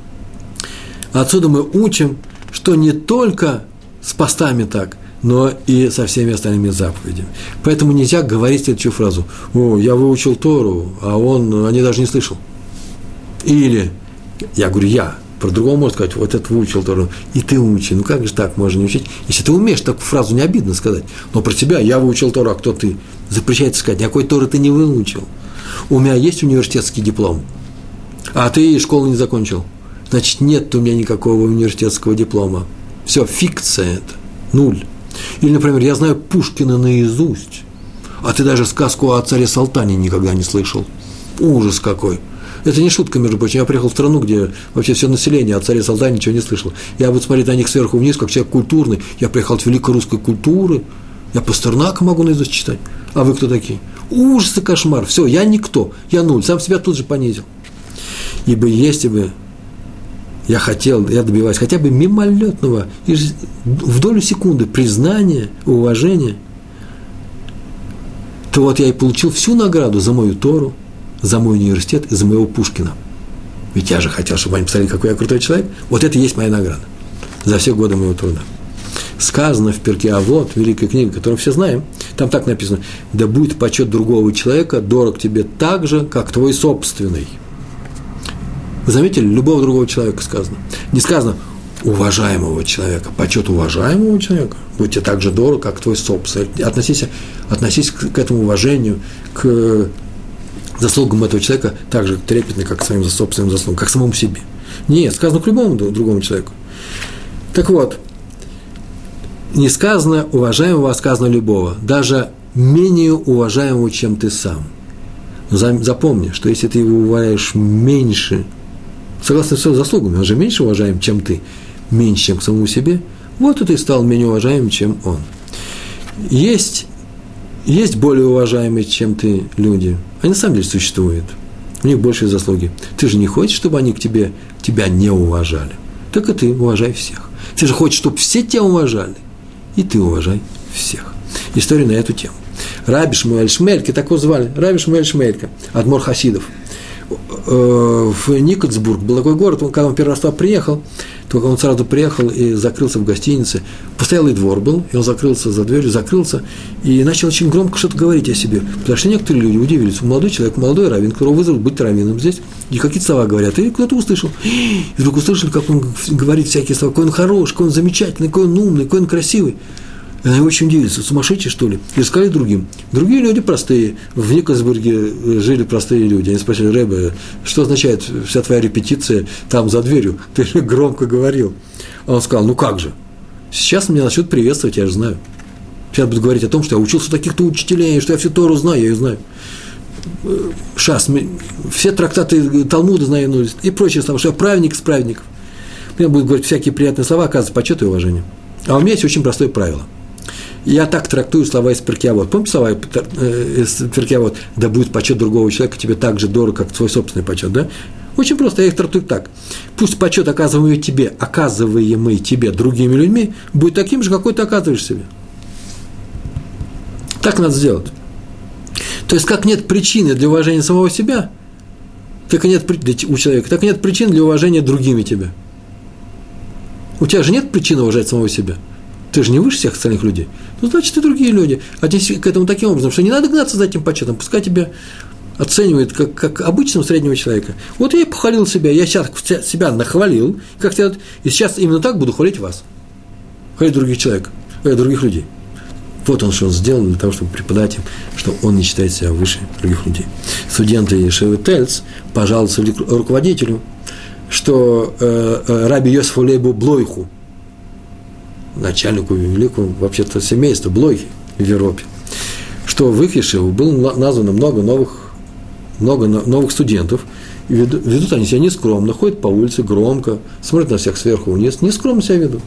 отсюда мы учим, что не только с постами так, но и со всеми остальными заповедями. Поэтому нельзя говорить следующую фразу: о, я выучил Тору, а он, они даже не слышал. Или, я говорю, я, про другого можно сказать: вот это выучил Тору, и ты учи. Ну как же так можно не учить? Если ты умеешь, такую фразу не обидно сказать. Но про тебя: я выучил Тору, а кто ты? Запрещается сказать: никакой Торы ты не выучил. У меня есть университетский диплом, а ты школу не закончил. Значит, нет у меня никакого университетского диплома. Все, фикция это, нуль. Или, например, я знаю Пушкина наизусть, а ты даже сказку о царе Салтане никогда не слышал. Ужас какой. Это не шутка, между прочим. Я приехал в страну, где вообще все население о царе Салтане ничего не слышало. Я буду смотреть на них сверху вниз, как человек культурный. Я приехал от великой русской культуры. Я Пастернака могу наизусть читать. А вы кто такие? ужас и кошмар, все, я никто, я нуль, сам себя тут же понизил. Ибо если бы я хотел, я добиваюсь хотя бы мимолетного, в долю секунды признания, уважения, то вот я и получил всю награду за мою Тору, за мой университет и за моего Пушкина. Ведь я же хотел, чтобы они посмотрели, какой я крутой человек. Вот это и есть моя награда за все годы моего труда. Сказано в Перке Авот, великой книге, которую все знаем, там так написано: да будет почет другого человека дорог тебе так же, как твой собственный. Вы заметили, любого другого человека сказано. Не сказано уважаемого человека, почет уважаемого человека будет тебе так же дорог, как твой собственный. Относись, относись к этому уважению, к заслугам этого человека так же трепетно, как к своим собственным заслугам, как к самому себе. Нет, сказано к любому другому человеку. Так вот, не сказано уважаемого, а сказано любого, даже менее уважаемого, чем ты сам. Но запомни, что если ты его уважаешь меньше, согласно с его заслугами, он же меньше уважаем, чем ты, меньше, чем к самому себе, вот и ты стал менее уважаемым, чем он. Есть, есть более уважаемые, чем ты, люди. Они на самом деле существуют. У них большие заслуги. Ты же не хочешь, чтобы они к тебе, тебя не уважали. Так и ты уважай всех. Ты же хочешь, чтобы все тебя уважали. И ты уважай всех. История на эту тему. Раби Шмуэль Шмелька, так его звали, Раби Шмуэль Шмелька, адмор хасидов. В Никольцбург был такой город, он, когда он первый раз туда приехал, только он сразу приехал и закрылся в гостинице. Постоялый двор был, и он закрылся за дверью, закрылся, и начал очень громко что-то говорить о себе. Подошли некоторые люди, удивились, молодой человек, молодой раввин, которого вызвали быть раввином здесь, и какие-то слова говорят, и кто-то услышал. И вдруг услышали, как он говорит всякие слова, какой он хороший, какой он замечательный, какой он умный, какой он красивый. И они очень удивились, сумасшедший, что ли? И сказали другим. Другие люди простые, в Никольцбурге жили простые люди. Они спросили: Ребе, что означает вся твоя репетиция там за дверью? Ты же громко говорил. А он сказал: ну как же, сейчас меня начнут приветствовать, я же знаю. Сейчас будут говорить о том, что я учился у таких-то учителей, что я всю Тору знаю, я ее знаю. Шас, все трактаты Талмуда знаю, и прочие слова, что я праведник из праведников. Мне будут говорить всякие приятные слова, оказывается, почет и уважение. А у меня есть очень простое правило. Я так трактую слова из Перкей Авот. Помните слова из Перкей Авот? Да будет почет другого человека тебе так же дорог, как твой собственный почет, да? Очень просто, я их трактую так. Пусть почет, оказываемый тебе, оказываемый тебе другими людьми, будет таким же, какой ты оказываешь себе. Так надо сделать. То есть, как нет причины для уважения самого себя, так и нет у человека, так и нет причин для уважения другими тебя. У тебя же нет причины уважать самого себя. Ты же не выше всех остальных людей. Ну, значит, и другие люди. Отнесись к этому таким образом, что не надо гнаться за этим почетом. Пускай тебя оценивают как, как обычного среднего человека. Вот я и похвалил себя. Я сейчас себя нахвалил, как следует, и сейчас именно так буду хвалить вас. Хвалить других человек, э, других людей. Вот он, что он сделал для того, чтобы преподать им, что он не считает себя выше других людей. Студенты Ешивы Тельц пожаловались руководителю, что э, э, Раби Йосефу Лейбу Блойху, начальнику великого вообще-то семейства Блойхи в Европе, что в их Ешиву было названо много новых, много новых студентов, и ведут, ведут они себя нескромно, ходят по улице громко, смотрят на всех сверху вниз, нескромно себя ведут.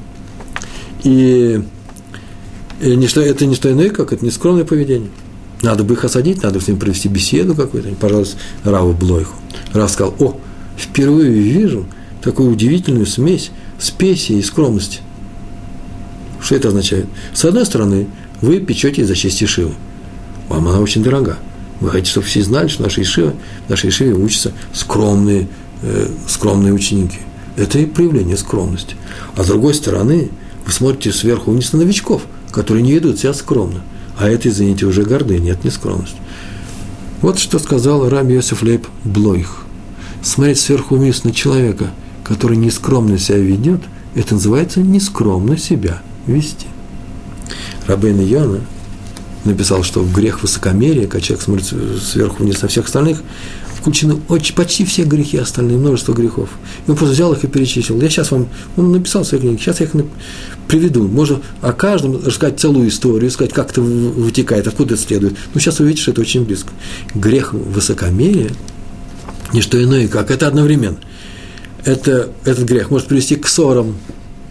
И, и не что, это не что иное, как это нескромное поведение. Надо бы их осадить, надо с ними провести беседу какую-то. Пожалуйста, Раву Блойху. Рав сказал: о, впервые вижу такую удивительную смесь спеси и скромности. Что это означает? С одной стороны, вы печетесь за честь Ешивы. Вам она очень дорога. Вы хотите, чтобы все знали, что наша Ешива, в нашей Ешиве учатся скромные, э, скромные ученики. Это и проявление скромности. А с другой стороны, вы смотрите сверху вниз на новичков, которые не ведут себя скромно. А это, извините, уже гордыня, это не скромность. Вот что сказал Раби Йосеф Лейб Блойх. Смотреть сверху вниз на человека, который нескромно себя ведет, это называется нескромно себя вести. Рабейн Йона написал, что в грех высокомерия, когда человек смотрит сверху вниз на всех остальных, включены очень, почти все грехи остальные, множество грехов. И он просто взял их и перечислил. Я сейчас вам, он написал в своей книге, сейчас я их приведу. Можно о каждом рассказать целую историю, сказать, как это вытекает, откуда это следует. Но сейчас вы увидите, что это очень близко. Грех высокомерия – не что иное, как это одновременно. Это, этот грех может привести к ссорам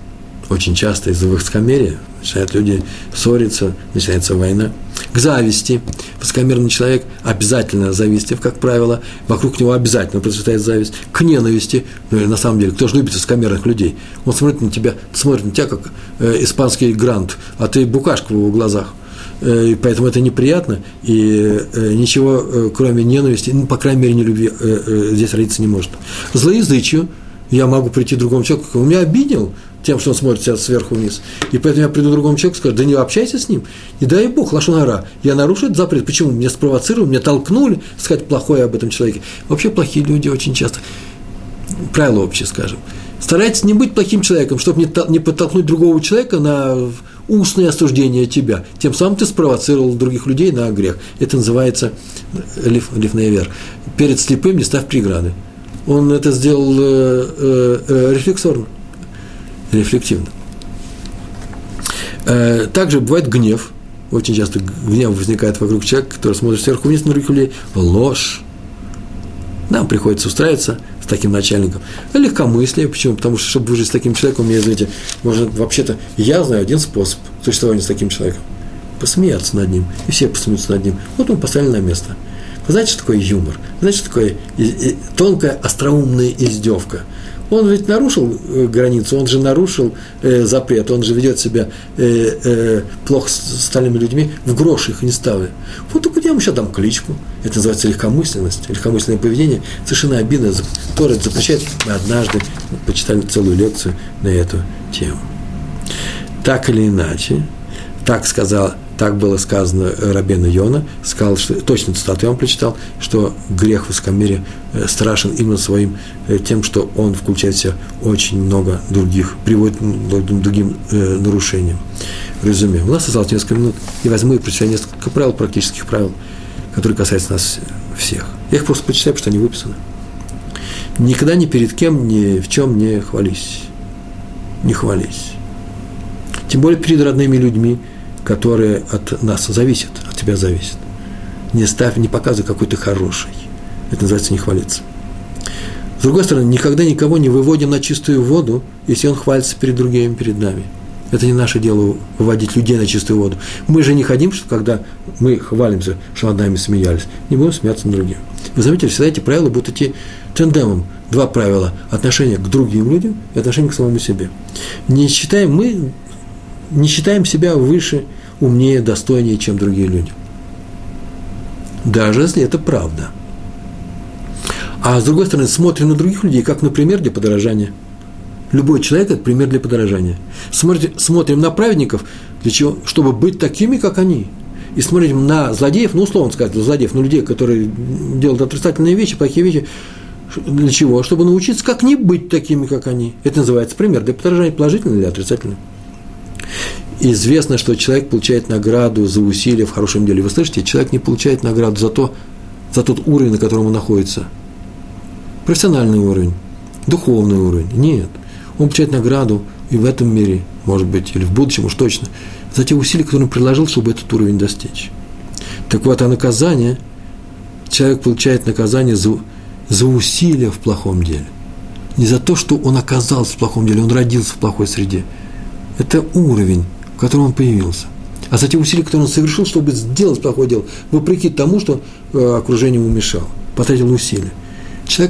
очень часто из-за высокомерия начинают люди ссориться, начинается война. К зависти. Высокомерный человек обязательно завистлив, как правило, вокруг него обязательно процветает зависть. К ненависти, ну, на самом деле, кто же любит высокомерных людей? Он смотрит на тебя, смотрит на тебя, как э, испанский грант, а ты букашка в его глазах. Э, и поэтому это неприятно, и э, ничего, э, кроме ненависти, ну, по крайней мере, не любви, э, э, здесь родиться не может. Злоязычию. Я могу прийти к другому человеку, он меня обидел тем, что он смотрит себя сверху вниз. И поэтому я приду к другому человеку и скажу, да не общайся с ним, не дай Бог, лашон ара. Я нарушу этот запрет. Почему? Меня спровоцировали, меня толкнули сказать плохое об этом человеке. Вообще плохие люди очень часто, правило общее, скажем, старайтесь не быть плохим человеком, чтобы не подтолкнуть другого человека на устное осуждение тебя. Тем самым ты спровоцировал других людей на грех. Это называется лифнеевер. Перед слепым не ставь преграды. Он это сделал э, э, э, рефлексорно, рефлективно. Э, также бывает гнев. Очень часто гнев возникает вокруг человека, который смотрит сверху вниз на других людей. Ложь. Нам приходится устраиваться с таким начальником. Легкомыслие. Почему? Потому что, чтобы выжить с таким человеком, мне, знаете, можно вообще-то... Я знаю один способ существования с таким человеком. Посмеяться над ним. И все посмеются над ним. Вот он поставили на место. Вы знаете, что такое юмор? Вы знаете, что такое тонкая, остроумная издевка? Он ведь нарушил границу, он же нарушил э, запрет, он же ведет себя э, э, плохо с остальными людьми, в грош их не ставя. Вот только я ему сейчас дам кличку. Это называется легкомысленность, легкомысленное поведение. Совершенно обидно. Тора это запрещает. Мы однажды почитали целую лекцию на эту тему. Так или иначе, так сказал, так было сказано Рабейну Йона, сказал, что, точно цитату я вам прочитал, что грех высокомерия страшен именно своим тем, что он включает в себя очень много других, приводит к другим э, нарушениям. Резюме. У нас осталось несколько минут, и возьму и прочитаю несколько правил, практических правил, которые касаются нас всех. Я их просто почитаю, потому что они выписаны. Никогда ни перед кем, ни в чем не хвались. Не хвались. Тем более перед родными людьми, которые от нас зависят, от тебя зависят. Не ставь, не показывай, какой ты хороший. Это называется не хвалиться. С другой стороны, никогда никого не выводим на чистую воду, если он хвалится перед другими, перед нами. Это не наше дело выводить людей на чистую воду. Мы же не хотим, что когда мы хвалимся, что над нами смеялись, не будем смеяться над другими. Вы заметили, всегда эти правила будут идти тандемом. Два правила – отношение к другим людям и отношение к самому себе. Не считаем мы, не считаем себя выше, умнее, достойнее, чем другие люди. Даже если это правда. А с другой стороны, смотрим на других людей, как на пример для подражания. Любой человек – это пример для подражания. Смотрим, смотрим на праведников, для чего? Чтобы быть такими, как они. И смотрим на злодеев, ну, условно сказать, злодеев, но людей, которые делают отрицательные вещи, плохие вещи. Для чего? Чтобы научиться, как не быть такими, как они. Это называется пример для подражания, положительный или отрицательный. Известно, что человек получает награду за усилия в хорошем деле. Вы слышите, человек не получает награду за, то, за тот уровень, на котором он находится. Профессиональный уровень, духовный уровень. Нет. Он получает награду и в этом мире, может быть, или в будущем уж точно, за те усилия, которые он приложил, чтобы этот уровень достичь. Так вот, а наказание, человек получает наказание за, за усилия в плохом деле. Не за то, что он оказался в плохом деле, он родился в плохой среде. Это уровень, в котором он появился. А за те усилия, которые он совершил, чтобы сделать плохое дело, вопреки тому, что э, окружение ему мешало, потратил усилия. Человек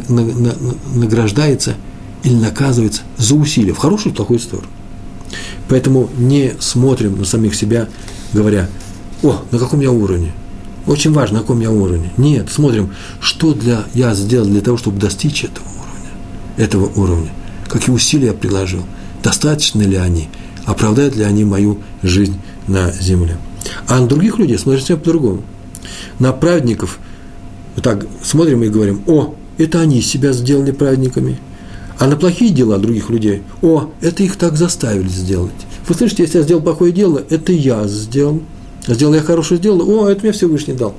награждается или наказывается за усилия, в хорошую и в плохую сторону. Поэтому не смотрим на самих себя, говоря, о, на каком я уровне. Очень важно, на каком я уровне. Нет, смотрим, что для, я сделал для того, чтобы достичь этого уровня. Этого уровня. Какие усилия я приложил. Достаточно ли они? Оправдают ли они мою жизнь на земле? А на других людей смотрим себя по-другому. На праведников вот так смотрим и говорим, о, это они себя сделали праведниками. А на плохие дела других людей, о, это их так заставили сделать. Вы слышите, если я сделал плохое дело, это я сделал. Сделал я хорошее дело, о, это мне Всевышний дал.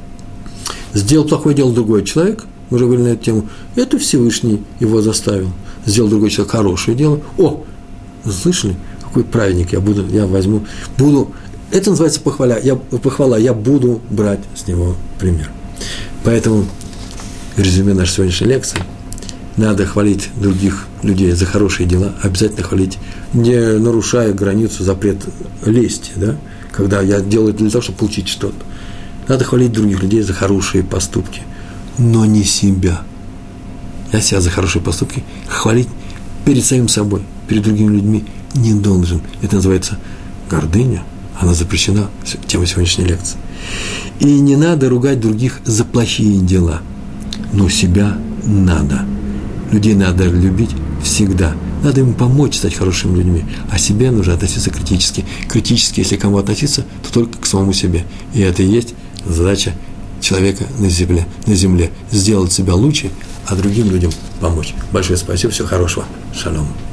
Сделал плохое дело другой человек, мы уже говорили на эту тему, это Всевышний его заставил. Сделал другой человек хорошее дело, о, слышали, какой праведник я буду, я возьму, буду, это называется похваля, я, похвала, я буду брать с него пример. Поэтому, резюме нашей сегодняшней лекции, надо хвалить других людей за хорошие дела, обязательно хвалить, не нарушая границу, запрет лести, да, когда я делаю это для того, чтобы получить что-то. Надо хвалить других людей за хорошие поступки, но не себя. Я себя за хорошие поступки хвалить перед самим собой, перед другими людьми не должен. Это называется гордыня, она запрещена, тема сегодняшней лекции. И не надо ругать других за плохие дела, но себя надо. Людей надо любить всегда. Надо им помочь стать хорошими людьми, а себе нужно относиться критически. Критически, если к кому относиться, то только к самому себе. И это и есть задача человека на земле, на земле. Сделать себя лучше, а другим людям помочь. Большое спасибо, всего хорошего. Шалом.